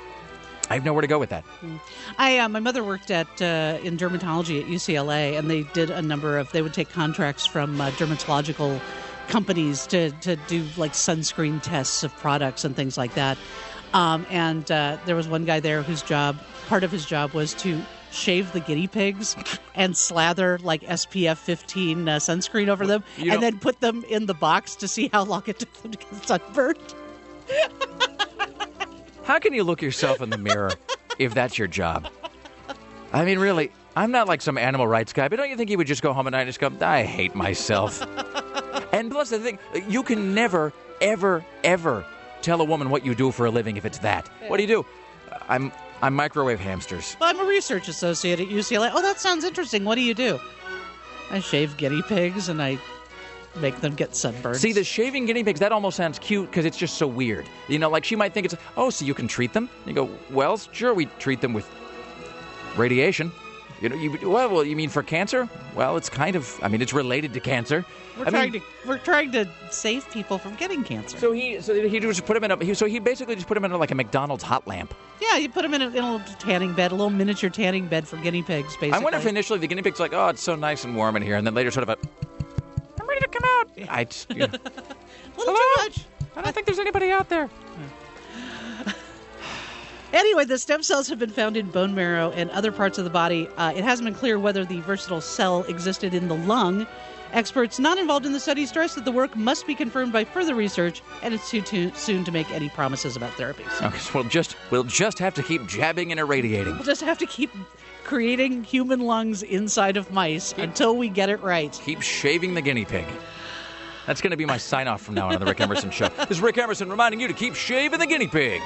I have nowhere to go with that. My mother worked in dermatology at UCLA, and they did they would take contracts from dermatological companies to do like sunscreen tests of products and things like that. And there was one guy there whose part of his job was to shave the guinea pigs and slather like SPF 15 sunscreen over them, and then put them in the box to see how long it took them to get sunburned. How can you look yourself in the mirror if that's your job? I mean, really, I'm not like some animal rights guy, but don't you think you would just go home at night and just go, I hate myself? And plus the thing, you can never, ever, ever tell a woman what you do for a living if it's that. What do you do? I'm microwave hamsters. Well, I'm a research associate at UCLA. Oh, that sounds interesting. What do you do? I shave guinea pigs and I make them get sunburns. See, the shaving guinea pigs, that almost sounds cute because it's just so weird. Like she might think it's, so you can treat them? You go, well, sure, we treat them with radiation. You mean for cancer? Well, it's kind of, it's related to cancer. We're trying to save people from getting cancer. So he just put him in he basically just put him in like a McDonald's hot lamp. Yeah, you put him in a little tanning bed, a little miniature tanning bed for guinea pigs, basically. I wonder if initially the guinea pig's like, oh, it's so nice and warm in here, and then later sort of I'm ready to come out. A little too much. I don't think there's anybody out there. Anyway, the stem cells have been found in bone marrow and other parts of the body. It hasn't been clear whether the versatile cell existed in the lung, Experts not involved in the study stress that the work must be confirmed by further research, and it's too soon to make any promises about therapies. Okay, so we'll just have to keep jabbing and irradiating. We'll just have to keep creating human lungs inside of mice until we get it right. Keep shaving the guinea pig. That's going to be my sign-off from now on the Rick Emerson Show. This is Rick Emerson reminding you to keep shaving the guinea pig.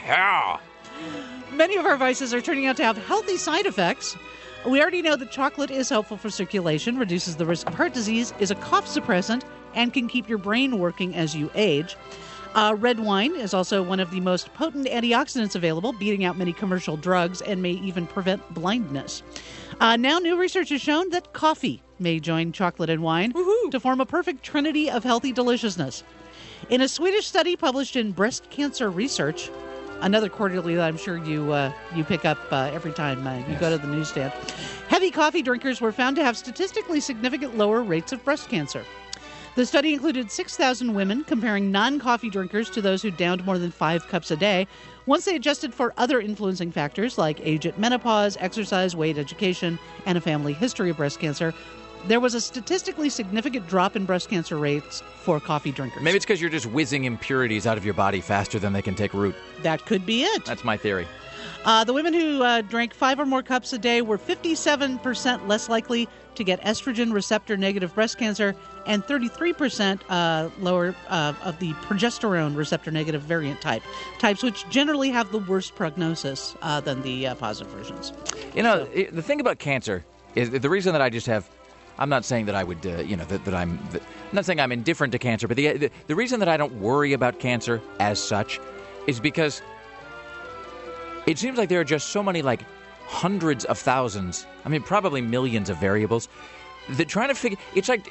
Many of our vices are turning out to have healthy side effects. We already know that chocolate is helpful for circulation, reduces the risk of heart disease, is a cough suppressant, and can keep your brain working as you age. Red wine is also one of the most potent antioxidants available, beating out many commercial drugs and may even prevent blindness. Now, new research has shown that coffee may join chocolate and wine to form a perfect trinity of healthy deliciousness. In a Swedish study published in Breast Cancer Research, another quarterly that I'm sure you pick up every time you go to the newsstand, heavy coffee drinkers were found to have statistically significant lower rates of breast cancer. The study included 6,000 women, comparing non-coffee drinkers to those who downed more than 5 cups a day. Once they adjusted for other influencing factors like age at menopause, exercise, weight, education, and a family history of breast cancer, there was a statistically significant drop in breast cancer rates for coffee drinkers. Maybe it's because you're just whizzing impurities out of your body faster than they can take root. That could be it. That's my theory. The women who drank 5 or more cups a day were 57% less likely to get estrogen receptor-negative breast cancer and 33% lower of the progesterone receptor-negative variant types, which generally have the worst prognosis than the positive versions. You know, the thing about cancer is the reason that I just have... I'm not saying that I would, I'm not saying I'm indifferent to cancer, but the reason that I don't worry about cancer as such is because it seems like there are just so many, hundreds of thousands, probably millions of variables that trying to figure,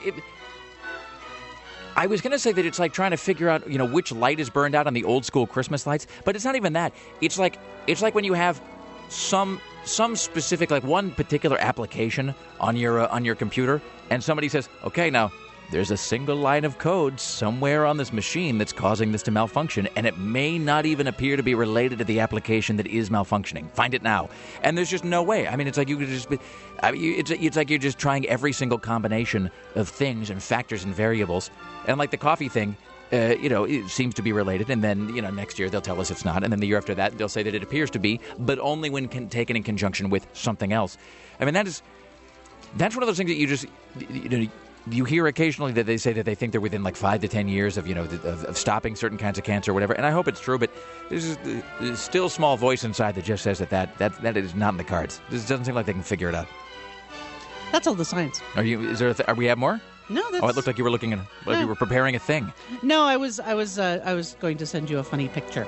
I was going to say that it's like trying to figure out, which light is burned out on the old school Christmas lights, but it's not even that. It's like when you have some specific, one particular application on your computer, and somebody says, okay, now there's a single line of code somewhere on this machine that's causing this to malfunction, and it may not even appear to be related to the application that is malfunctioning. Find it now. And there's just no way. It's like you could just be, it's like you're just trying every single combination of things and factors and variables. And like the coffee thing, it seems to be related, and then, next year they'll tell us it's not, and then the year after that they'll say that it appears to be, but only when taken in conjunction with something else. That's one of those things that you just, you hear occasionally that they say that they think they're within 5 to 10 years of stopping certain kinds of cancer or whatever, and I hope it's true, but there's still a small voice inside that just says that is not in the cards. This doesn't seem like they can figure it out. That's all the science. Are we have more? No, that's... Oh, it looked like you were looking at, you were preparing a thing. No, I was going to send you a funny picture.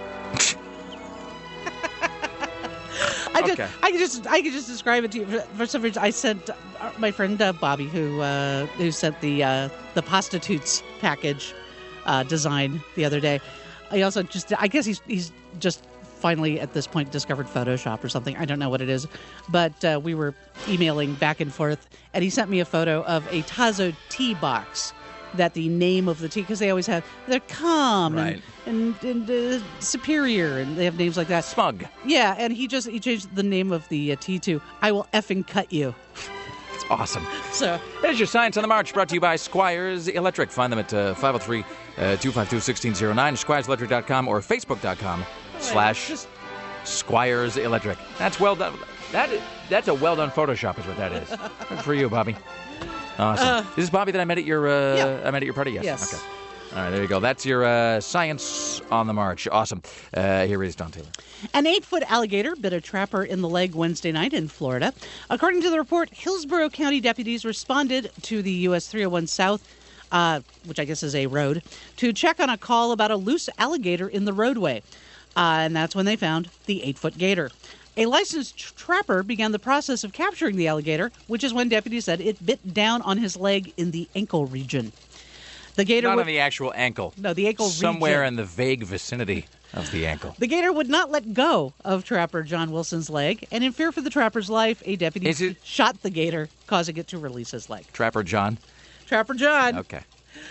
I could just describe it to you. For some reason, I sent my friend Bobby, who sent the prostitutes package design the other day. I guess he's just finally at this point discovered Photoshop or something. I don't know what it is, but we were emailing back and forth, and he sent me a photo of a Tazo tea box that the name of the tea, because they always have, they're Calm, right, and Superior, and they have names like that. Smug. Yeah, and he changed the name of the tea to I Will Effing Cut You. It's awesome. So there's your Science on the March, brought to you by Squires Electric. Find them at 503-252-1609, squireselectric.com, or facebook.com/Squires Electric. That's well done. That's a well done Photoshop is what that is. Good for you, Bobby. Awesome. Is this Bobby that I met at your party? Yes. Okay. All right, there you go. That's your Science on the March. Awesome. Here is Don Taylor. An 8-foot alligator bit a trapper in the leg Wednesday night in Florida. According to the report, Hillsborough County deputies responded to the US 301 South, which I guess is a road, to check on a call about a loose alligator in the roadway. And that's when they found the 8-foot gator. A licensed trapper began the process of capturing the alligator, which is when deputies said it bit down on his leg in the ankle region. The gator Not on the actual ankle. No, the ankle Somewhere region. in the vague vicinity of the ankle. The gator would not let go of trapper John Wilson's leg, and in fear for the trapper's life, a deputy shot the gator, causing it to release his leg. Trapper John? Trapper John. Okay.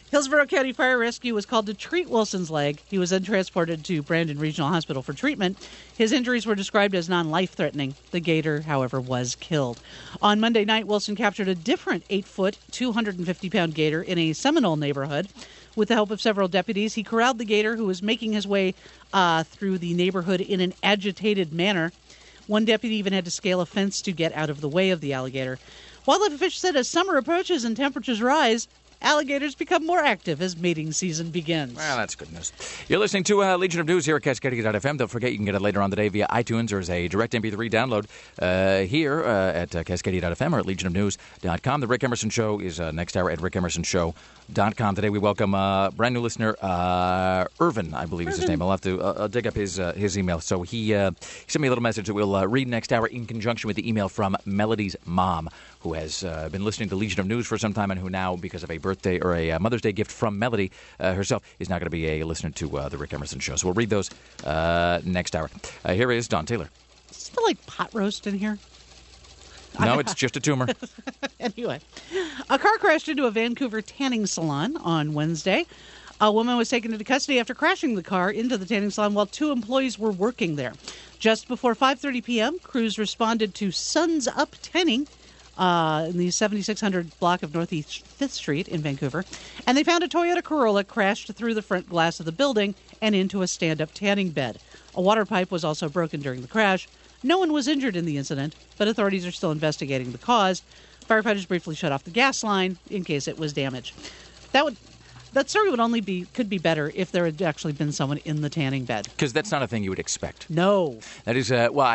Hillsborough County Fire Rescue was called to treat Wilson's leg. He was then transported to Brandon Regional Hospital for treatment. His injuries were described as non-life-threatening. The gator, however, was killed. On Monday night, Wilson captured a different 8-foot, 250-pound gator in a Seminole neighborhood. With the help of several deputies, he corralled the gator, who was making his way through the neighborhood in an agitated manner. One deputy even had to scale a fence to get out of the way of the alligator. Wildlife officials said as summer approaches and temperatures rise, alligators become more active as mating season begins. Well, that's good news. You're listening to Legion of News here at Cascadia.fm. Don't forget, you can get it later on today via iTunes or as a direct MP3 download here at Cascadia.fm or at legionofnews.com. The Rick Emerson Show is next hour at rickemersonshow.com. Today we welcome a brand new listener, Irvin, I believe is his name. I'll have to dig up his email. So he sent me a little message that we'll read next hour in conjunction with the email from Melody's mom, who has been listening to Legion of News for some time and who now, because of a birthday or a Mother's Day gift from Melody herself, is now going to be a listener to the Rick Emerson Show. So we'll read those next hour. Here is Don Taylor. Does it smell like pot roast in here? No, it's just a tumor. Anyway, a car crashed into a Vancouver tanning salon on Wednesday. A woman was taken into custody after crashing the car into the tanning salon while 2 employees were working there. Just before 5:30 p.m., crews responded to Suns Up Tanning in the 7600 block of Northeast 5th Street in Vancouver, and they found a Toyota Corolla crashed through the front glass of the building and into a stand-up tanning bed. A water pipe was also broken during the crash. No one was injured in the incident, but authorities are still investigating the cause. Firefighters briefly shut off the gas line in case it was damaged. That story could be better if there had actually been someone in the tanning bed. Because that's not a thing you would expect. No. That is,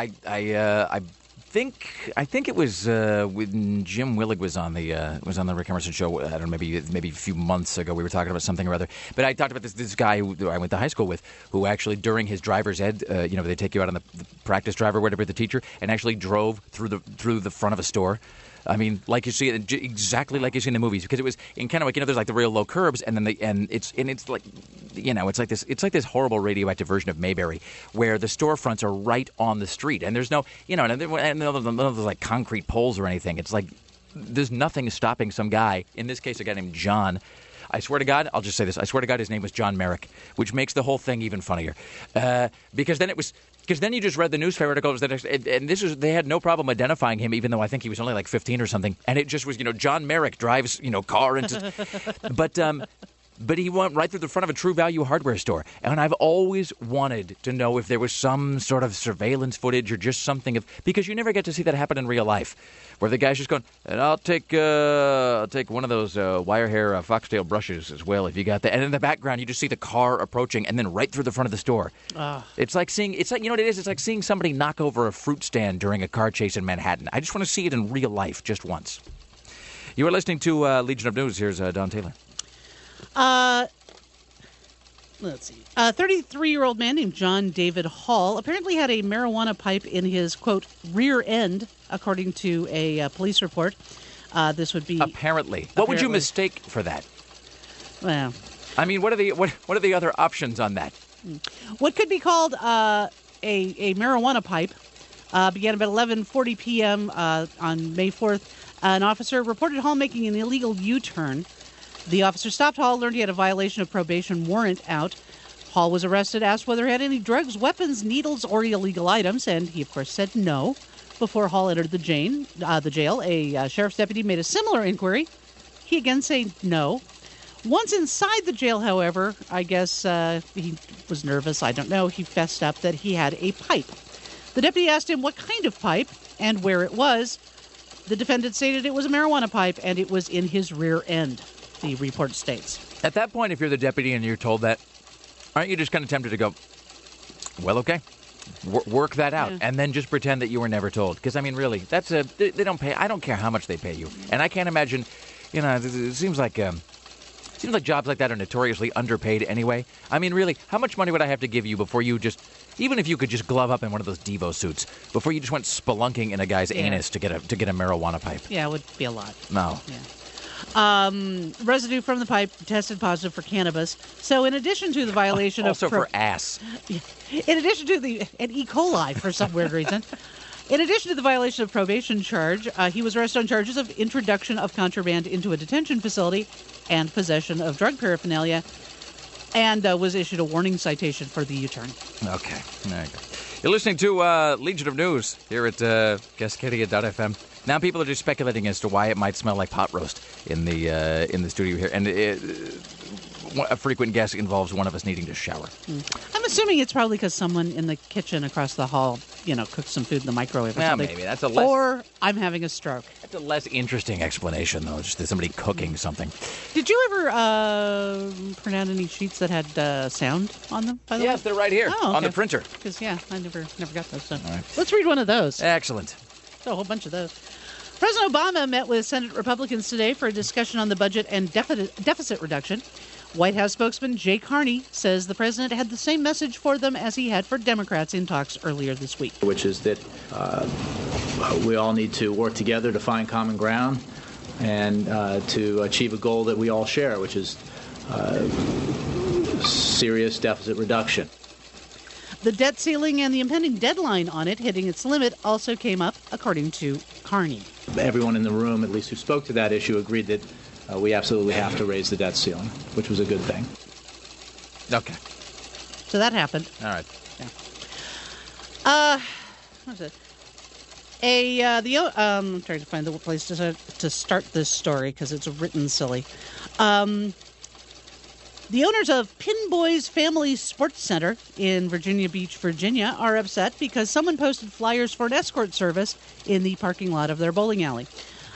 I think it was when Jim Willig was on the Rick Emerson Show. I don't know, maybe a few months ago. We were talking about something or other. But I talked about this guy who I went to high school with, who actually during his driver's ed, they take you out on the practice drive or whatever, the teacher, and actually drove through the front of a store. I mean, like you see it, exactly like you see in the movies, because it was in kind of like, there's like the real low curbs, and then it's like, it's like this horrible radioactive version of Mayberry, where the storefronts are right on the street, and there's no, and none of those like concrete poles or anything. It's like there's nothing stopping some guy. In this case, a guy named John. I swear to God, I'll just say this. I swear to God, his name was John Merrick, which makes the whole thing even funnier. Because then you just read the newspaper articles and they had no problem identifying him, even though I think he was only like 15 or something. And it just was, John Merrick drives, car into, but he went right through the front of a True Value hardware store. And I've always wanted to know if there was some sort of surveillance footage or just something because you never get to see that happen in real life, where the guy's just going, and I'll take one of those wire hair foxtail brushes as well if you got that. And in the background, you just see the car approaching, and then right through the front of the store. It's like you know what it is? It's like seeing somebody knock over a fruit stand during a car chase in Manhattan. I just want to see it in real life just once. You are listening to Legion of News. Here's Don Taylor. Let's see. A 33-year-old man named John David Hall apparently had a marijuana pipe in his, quote, rear end, according to a police report. This would be... Apparently. What would you mistake for that? Well... I mean, what are the other options on that? What could be called a marijuana pipe began about 11:40 p.m. On May 4th. An officer reported Hall making an illegal U-turn. The officer stopped Hall, learned he had a violation of probation warrant out. Hall was arrested, asked whether he had any drugs, weapons, needles, or illegal items, and he, of course, said no. Before Hall entered the jail, a sheriff's deputy made a similar inquiry. He again said no. Once inside the jail, however, I guess he was nervous, I don't know, he fessed up that he had a pipe. The deputy asked him what kind of pipe and where it was. The defendant stated it was a marijuana pipe and it was in his rear end, the report states. At that point, if you're the deputy and you're told that, aren't you just kind of tempted to go, well, okay, work that out, and then just pretend that you were never told? Because, I mean, really, they don't pay. I don't care how much they pay you. And I can't imagine, it seems like jobs like that are notoriously underpaid anyway. I mean, really, how much money would I have to give you before you just, even if you could just glove up in one of those Devo suits, before you just went spelunking in a guy's anus to get a marijuana pipe? Yeah, it would be a lot. No. Yeah. Residue from the pipe tested positive for cannabis. So in addition to the violation also for ass. In addition to an E. coli for some weird reason. In addition to the violation of probation charge, he was arrested on charges of introduction of contraband into a detention facility and possession of drug paraphernalia, and was issued a warning citation for the U-turn. Okay. There you go. You're listening to Legion of News here at Cascadia.fm. Now people are just speculating as to why it might smell like pot roast in the studio here. And a frequent guess involves one of us needing to shower. I'm assuming it's probably because someone in the kitchen across the hall, cooked some food in the microwave or something. Maybe. That's a less... Or I'm having a stroke. That's a less interesting explanation, though. Just somebody cooking something. Did you ever print out any sheets that had sound on them, by the way? Yes, they're right here on the printer. Because, I never got those. So. All right. Let's read one of those. Excellent. A whole bunch of those. President Obama met with Senate Republicans today for a discussion on the budget and deficit reduction. White House spokesman Jay Carney says the president had the same message for them as he had for Democrats in talks earlier this week. Which is that we all need to work together to find common ground and to achieve a goal that we all share, which is serious deficit reduction. The debt ceiling and the impending deadline on it hitting its limit also came up, according to Carney. Everyone in the room, at least who spoke to that issue, agreed that we absolutely have to raise the debt ceiling, which was a good thing. Okay. So that happened. All right. Yeah. What was it? I'm trying to find the place to start this story because it's written silly. The owners of Pinboy's Family Sports Center in Virginia Beach, Virginia, are upset because someone posted flyers for an escort service in the parking lot of their bowling alley.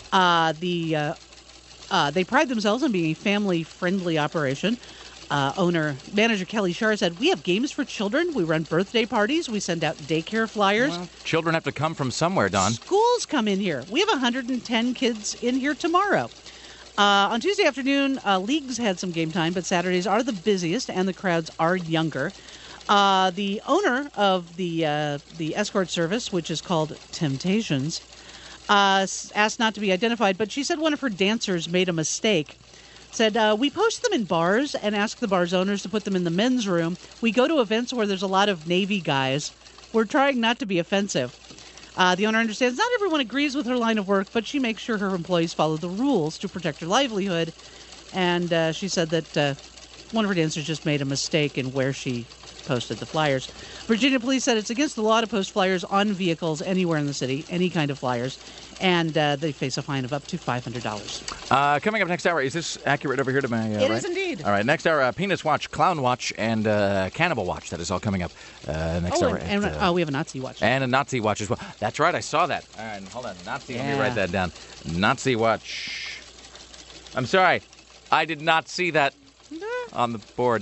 They pride themselves on being a family-friendly operation. Manager Kelly Shar said, "We have games for children. We run birthday parties. We send out daycare flyers. Well, children have to come from somewhere, Don. Schools come in here. We have 110 kids in here tomorrow." On Tuesday afternoon, leagues had some game time, but Saturdays are the busiest and the crowds are younger. The owner of the escort service, which is called Temptations, asked not to be identified, but she said one of her dancers made a mistake. Said, "We post them in bars and ask the bar's owners to put them in the men's room. We go to events where there's a lot of Navy guys. We're trying not to be offensive." The owner understands not everyone agrees with her line of work, but she makes sure her employees follow the rules to protect her livelihood. And she said that one of her dancers just made a mistake in where she posted the flyers. Virginia police said it's against the law to post flyers on vehicles anywhere in the city, any kind of flyers, and they face a fine of up to $500. Coming up next hour, is this accurate over here to my It right? is indeed. All right, next hour, Penis Watch, Clown Watch, and Cannibal Watch. That is all coming up next hour. And we have a Nazi watch. And a Nazi Watch as well. That's right, I saw that. All right, hold on. Nazi, let me write that down. Nazi Watch. I'm sorry, I did not see that on the board.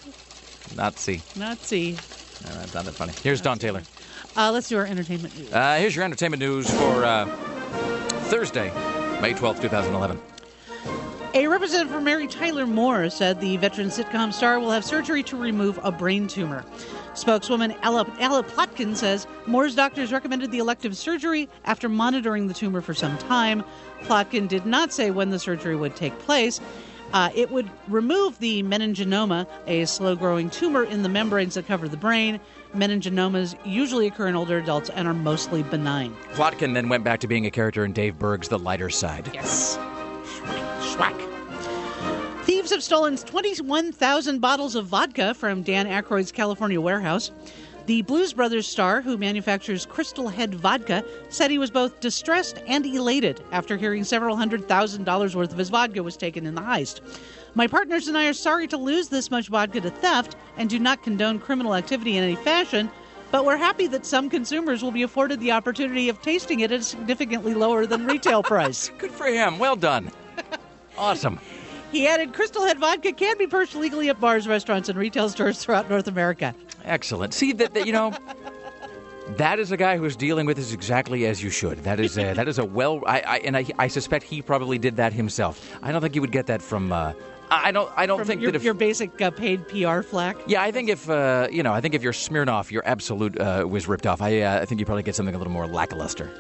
Nazi. All right, That's not that funny. Here's Don Taylor. Let's do our entertainment news. Here's your entertainment news for Thursday, May 12th, 2011. A representative for Mary Tyler Moore said the veteran sitcom star will have surgery to remove a brain tumor. Spokeswoman Ella Plotkin says Moore's doctors recommended the elective surgery after monitoring the tumor for some time. Plotkin did not say when the surgery would take place. It would remove the meningioma, a slow-growing tumor in the membranes that cover the brain. Meningiomas usually occur in older adults and are mostly benign. Plotkin then went back to being a character in Dave Berg's The Lighter Side. Yes. Schwack. Thieves have stolen 21,000 bottles of vodka from Dan Aykroyd's California warehouse. The Blues Brothers star, who manufactures Crystal Head vodka, said he was both distressed and elated after hearing several $100,000 worth of his vodka was taken in the heist. "My partners and I are sorry to lose this much vodka to theft and do not condone criminal activity in any fashion, but we're happy that some consumers will be afforded the opportunity of tasting it at a significantly lower than retail price." Good for him. Well done. Awesome. He added, "Crystal Head vodka can be purchased legally at bars, restaurants, and retail stores throughout North America." Excellent. See, that that is a guy who's dealing with this exactly as you should. That is a well. I suspect he probably did that himself. I don't think you would get that from. I don't think that if your basic paid PR flack. Yeah, I think if your Smirnoff, your Absolute was ripped off, I think you probably get something a little more lackluster.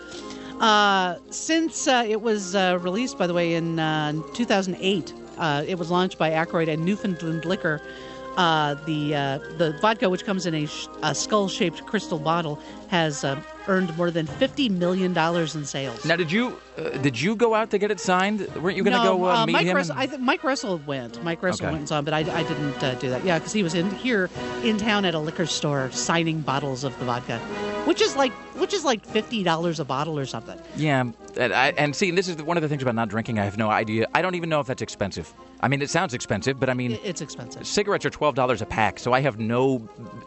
Since it was released, by the way, in 2008, it was launched by Aykroyd and Newfoundland Liquor. The vodka, which comes in a skull-shaped crystal bottle, has earned more than $50 million in sales. Now, did you go out to get it signed? Weren't you going to go meet him? I think Mike Russell went. Mike Russell went and saw him, but I didn't do that. Yeah, because he was here in town at a liquor store signing bottles of the vodka, which is like $50 a bottle or something. Yeah, and see, this is one of the things about not drinking. I have no idea. I don't even know if that's expensive. I mean, it sounds expensive, but I mean... It's expensive. Cigarettes are $12 a pack, so I have no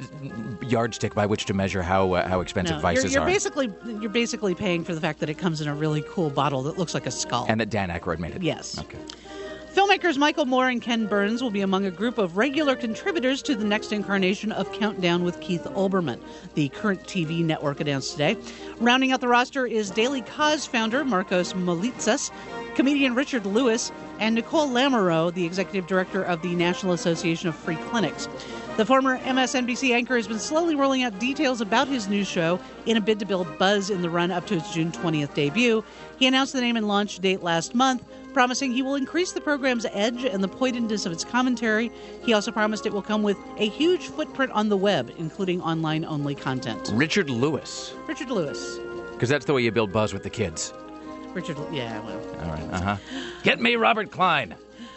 yardstick by which to measure how expensive vices you're are. You're basically paying for the fact that it comes in a really cool bottle that looks like a skull. And that Dan Aykroyd made it. Yes. Okay. Filmmakers Michael Moore and Ken Burns will be among a group of regular contributors to the next incarnation of Countdown with Keith Olbermann, the current TV network announced today. Rounding out the roster is Daily Kos founder Marcos Molitsas, comedian Richard Lewis, and Nicole Lamoureux, the executive director of the National Association of Free Clinics. The former MSNBC anchor has been slowly rolling out details about his new show in a bid to build buzz in the run-up to its June 20th debut. He announced the name and launch date last month, promising he will increase the program's edge and the pointedness of its commentary. He also promised it will come with a huge footprint on the web, including online-only content. Richard Lewis. Richard Lewis. Because that's the way you build buzz with the kids. Yeah, well. All right, Get me Robert Klein.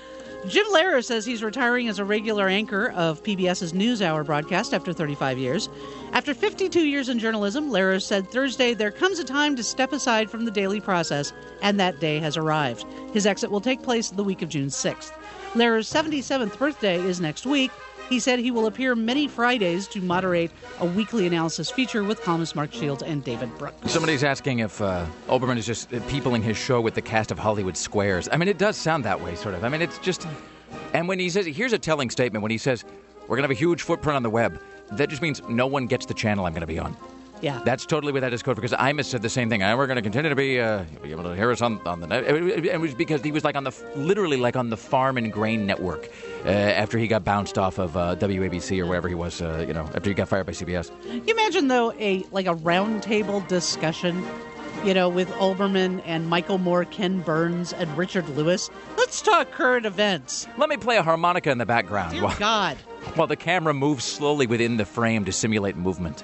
Jim Lehrer says he's retiring as a regular anchor of PBS's NewsHour broadcast after 35 years. After 52 years in journalism, Lehrer said Thursday there comes a time to step aside from the daily process, and that day has arrived. His exit will take place the week of June 6th. Lehrer's 77th birthday is next week. He said he will appear many Fridays to moderate a weekly analysis feature with columnist Mark Shields and David Brooks. Somebody's asking if Olbermann is just peopling his show with the cast of Hollywood Squares. I mean, it does sound that way, sort of. I mean, it's just... And when he says... Here's a telling statement. When he says, we're going to have a huge footprint on the web, that just means no one gets the channel I'm going to be on. Yeah. That's totally what that is code for, because Imus said the same thing. We're going to continue to be able to hear us on the net. It was because he was like literally on the Farm and Grain Network after he got bounced off of WABC or wherever he was, after he got fired by CBS. Can you imagine, though, a roundtable discussion, with Olbermann and Michael Moore, Ken Burns, and Richard Lewis? Let's talk current events. Let me play a harmonica in the background. Dear God. While the camera moves slowly within the frame to simulate movement.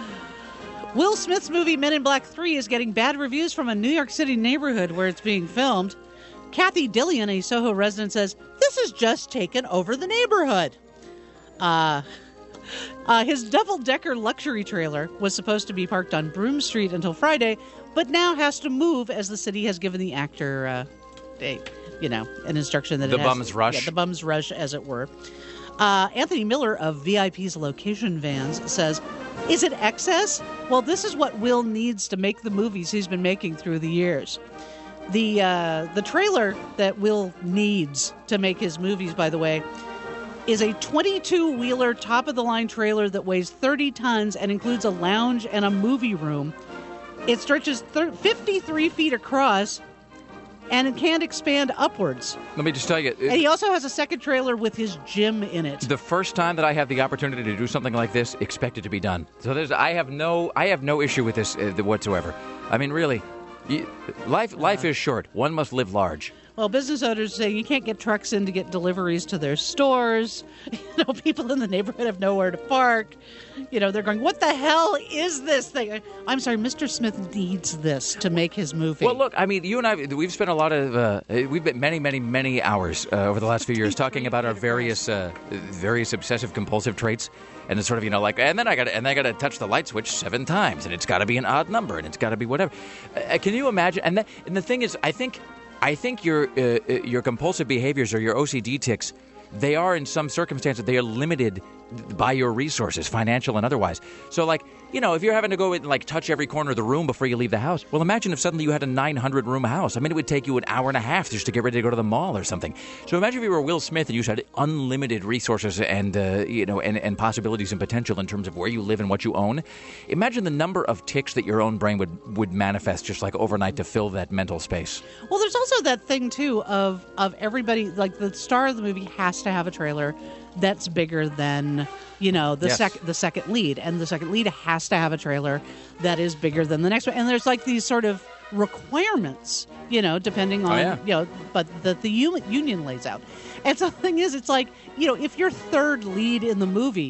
Will Smith's movie Men in Black 3 is getting bad reviews from a New York City neighborhood where it's being filmed. Kathy Dillion, a Soho resident, says, this has just taken over the neighborhood. His double-decker luxury trailer was supposed to be parked on Broome Street until Friday, but now has to move as the city has given the actor an instruction that the bum's rush. Yeah, the bum's rush, as it were. Anthony Miller of VIP's Location Vans says, is it excess? Well, this is what Will needs to make the movies he's been making through the years. The trailer that Will needs to make his movies, by the way, is a 22-wheeler top-of-the-line trailer that weighs 30 tons and includes a lounge and a movie room. It stretches 53 feet across, and it can expand upwards. Let me just tell you. And he also has a second trailer with his gym in it. The first time that I have the opportunity to do something like this, expect it to be done. So I have no issue with this whatsoever. I mean, really, life is short. One must live large. Well, business owners say you can't get trucks in to get deliveries to their stores. People in the neighborhood have nowhere to park. They're going, what the hell is this thing? I'm sorry, Mr. Smith needs this to make his movie. Well, look, I mean, you and I, we've spent a lot of, we've been many, many, many hours over the last few years talking about our various obsessive compulsive traits. And it's sort of, and then I got to touch the light switch 7 times, and it's got to be an odd number, and it's got to be whatever. Can you imagine? And the thing is, I think your compulsive behaviors or your OCD tics, they are in some circumstances, they are limited by your resources, financial and otherwise. So, if you're having to go and touch every corner of the room before you leave the house, well, imagine if suddenly you had a 900-room house. I mean, it would take you an hour and a half just to get ready to go to the mall or something. So imagine if you were Will Smith and you had unlimited resources and and possibilities and potential in terms of where you live and what you own. Imagine the number of tics that your own brain would manifest just overnight to fill that mental space. Well, there's also that thing too of everybody, the star of the movie has to have a trailer that's bigger than the second lead, and the second lead has to have a trailer that is bigger than the next one, and there's these sort of requirements depending on but that the union lays out. And so the thing is, it's if your third lead in the movie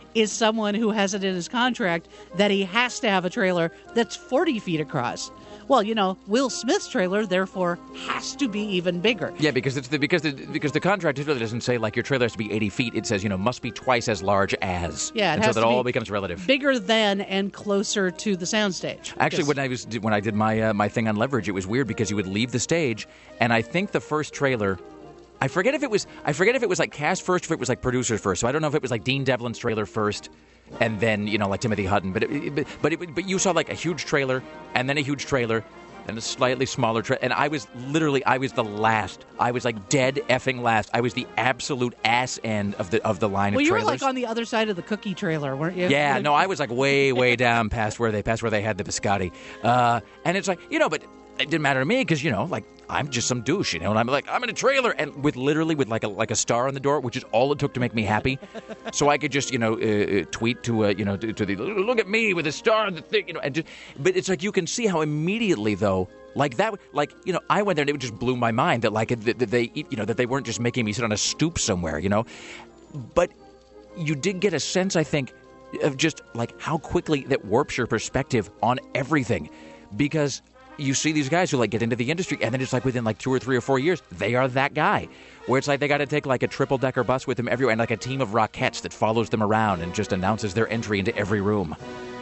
is someone who has it in his contract that he has to have a trailer that's 40 feet across. Well, Will Smith's trailer, therefore, has to be even bigger. Yeah, because the contract really doesn't say like your trailer has to be 80 feet. It says must be twice as large as. Yeah, and has so that to all be becomes relative. Bigger than and closer to the soundstage. Actually, when I did my thing on Leverage, it was weird because you would leave the stage, and I think the first trailer. I forget if it was like cast first or if it was like producers first. So I don't know if it was like Dean Devlin's trailer first and then, like Timothy Hutton. But you saw like a huge trailer and then a huge trailer and a slightly smaller trailer. And I was the last. I was like dead effing last. I was the absolute ass end of the line of trailers. Well, you were like on the other side of the cookie trailer, weren't you? Yeah, no, I was like way down past where they had the biscotti. And it's like, but it didn't matter to me because, like I'm just some douche, and I'm like, I'm in a trailer, and with like a star on the door, which is all it took to make me happy. So I could just, tweet to the look at me with a star on the thing, but it's like you can see how immediately though, like that, like I went there and it just blew my mind that like that they weren't just making me sit on a stoop somewhere, but you did get a sense, I think, of just like how quickly that warps your perspective on everything, because you see these guys who like get into the industry and then it's like within like 2 or 3 or 4 years, they are that guy where it's like they got to take like a triple-decker bus with them everywhere and like a team of Rockettes that follows them around and just announces their entry into every room.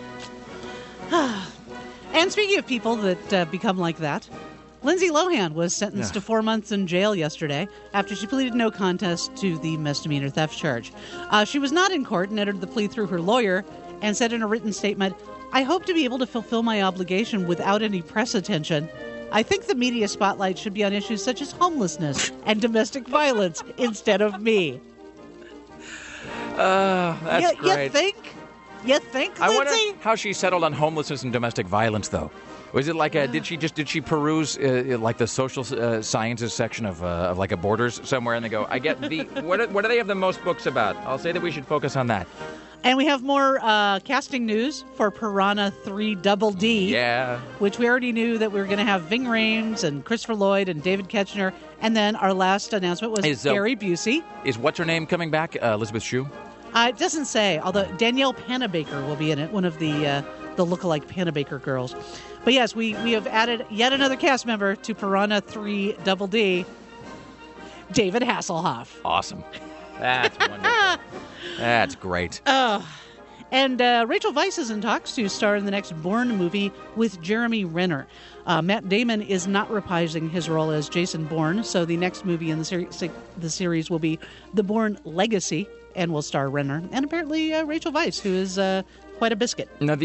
And speaking of people that become like that, Lindsay Lohan was sentenced to 4 months in jail yesterday after she pleaded no contest to the misdemeanor theft charge. She was not in court and entered the plea through her lawyer and said in a written statement, "I hope to be able to fulfill my obligation without any press attention. I think the media spotlight should be on issues such as homelessness and domestic violence instead of me." That's great. You think, Lindsay? I wonder how she settled on homelessness and domestic violence, though. Was it like did she peruse like the social sciences section of like a Borders somewhere, and they go, I get the what do they have the most books about? I'll say that we should focus on that. And we have more casting news for Piranha 3 Double D. Yeah. Which we already knew that we were going to have Ving Rhames and Christopher Lloyd and David Koechner. And then our last announcement was Gary Busey. Is what's her name coming back? Elizabeth Shue? It doesn't say, although Danielle Panabaker will be in it, one of the lookalike Panabaker girls. But yes, we have added yet another cast member to Piranha 3 Double D, David Hasselhoff. Awesome. That's wonderful. That's great. And Rachel Weisz is in talks to star in the next Bourne movie with Jeremy Renner. Matt Damon is not reprising his role as Jason Bourne, so the next movie in the series will be The Bourne Legacy, and will star Renner and apparently Rachel Weisz, who is quite a biscuit. Now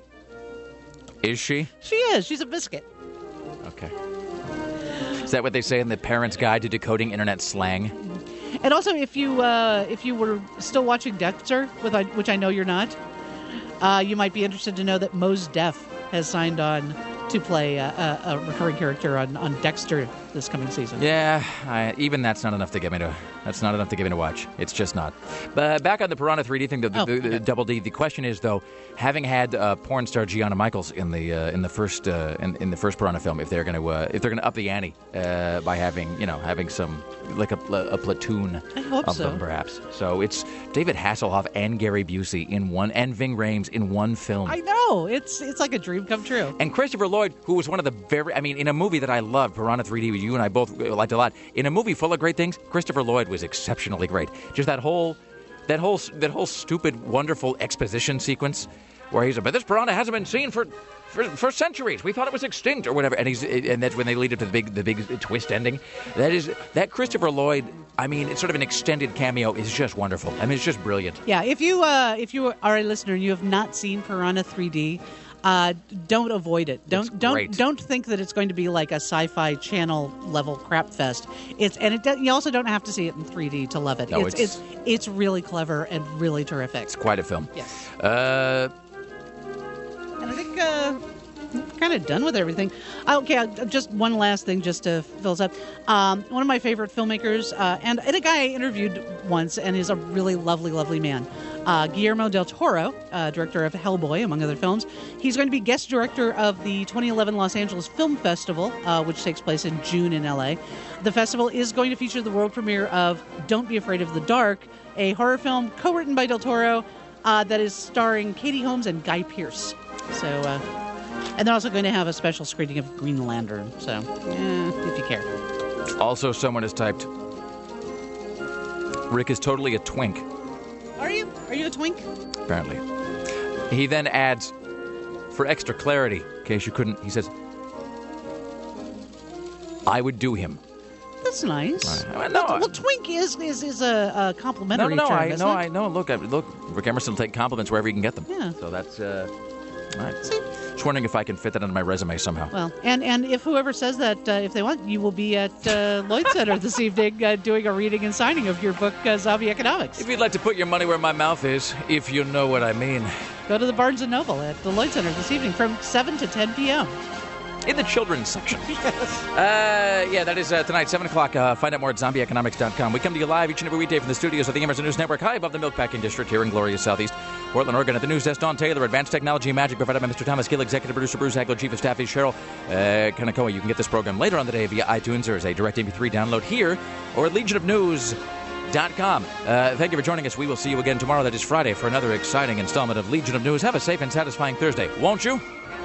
is she? She is. She's a biscuit. Okay. Is that what they say in the Parent's Guide to Decoding Internet Slang? And also, if you were still watching Dexter, which I know you're not, you might be interested to know that Mos Def has signed on to play a recurring character on Dexter this coming season. Yeah, even that's not enough to get me to. That's not enough to get me to watch. It's just not. But back on the Piranha 3D thing, the Double D. The question is though, having had porn star Gianna Michaels in the first Piranha film, if they're going to up the ante by having some like a platoon of them perhaps. So it's David Hasselhoff and Gary Busey in one, and Ving Rhames in one film. I know, it's like a dream come true. And Christopher Lloyd, who was one of the in a movie that I loved, Piranha 3D, you and I both liked a lot. In a movie full of great things, Christopher Lloyd was exceptionally great. Just that whole stupid, wonderful exposition sequence where he's like, but this piranha hasn't been seen for centuries. We thought it was extinct or whatever. And that's when they lead up to the big twist ending. That Christopher Lloyd, I mean, it's sort of an extended cameo, is just wonderful. I mean, it's just brilliant. Yeah, if you are a listener and you have not seen Piranha 3D, don't avoid it. Don't think that it's going to be like a Sci-Fi Channel level crap fest. You also don't have to see it in 3D to love it. No, it's really clever and really terrific. It's quite a film. Yes. And I think I'm kind of done with everything. Okay, just one last thing just to fill us up. One of my favorite filmmakers, and a guy I interviewed once, and is a really lovely, lovely man. Guillermo del Toro, director of Hellboy, among other films. He's going to be guest director of the 2011 Los Angeles Film Festival, which takes place in June in LA. The festival is going to feature the world premiere of Don't Be Afraid of the Dark, a horror film co-written by del Toro, that is starring Katie Holmes and Guy Pearce. So, and they're also going to have a special screening of Green Lantern. So, if you care. Also, someone has typed, Rick is totally a twink. Are you? Are you a twink? Apparently. He then adds, for extra clarity, in case you couldn't, he says, I would do him. That's nice. No, well, twink is a complimentary term, isn't it? I know. Look, Rick Emerson will take compliments wherever he can get them. Yeah. So that's, all right. See? Just wondering if I can fit that into my resume somehow. Well, and if whoever says that, if they want, you will be at Lloyd Center this evening doing a reading and signing of your book, Zombie Economics. If you'd like to put your money where my mouth is, if you know what I mean. Go to the Barnes & Noble at the Lloyd Center this evening from 7 to 10 p.m. In the children's section. Yes. That is tonight, 7 o'clock. Find out more at zombieeconomics.com. We come to you live each and every weekday from the studios of the Emerson News Network, high above the Milkpacking District here in glorious Southeast Portland, Oregon. At the news desk, Don Taylor. Advanced technology and magic provided by Mr. Thomas Gill, executive producer Bruce Hagler, chief of staff is Cheryl Kanakoa. You can get this program later on the day via iTunes or as a direct MP3 download here or at legionofnews.com. Thank you for joining us. We will see you again tomorrow. That is Friday for another exciting installment of Legion of News. Have a safe and satisfying Thursday, won't you?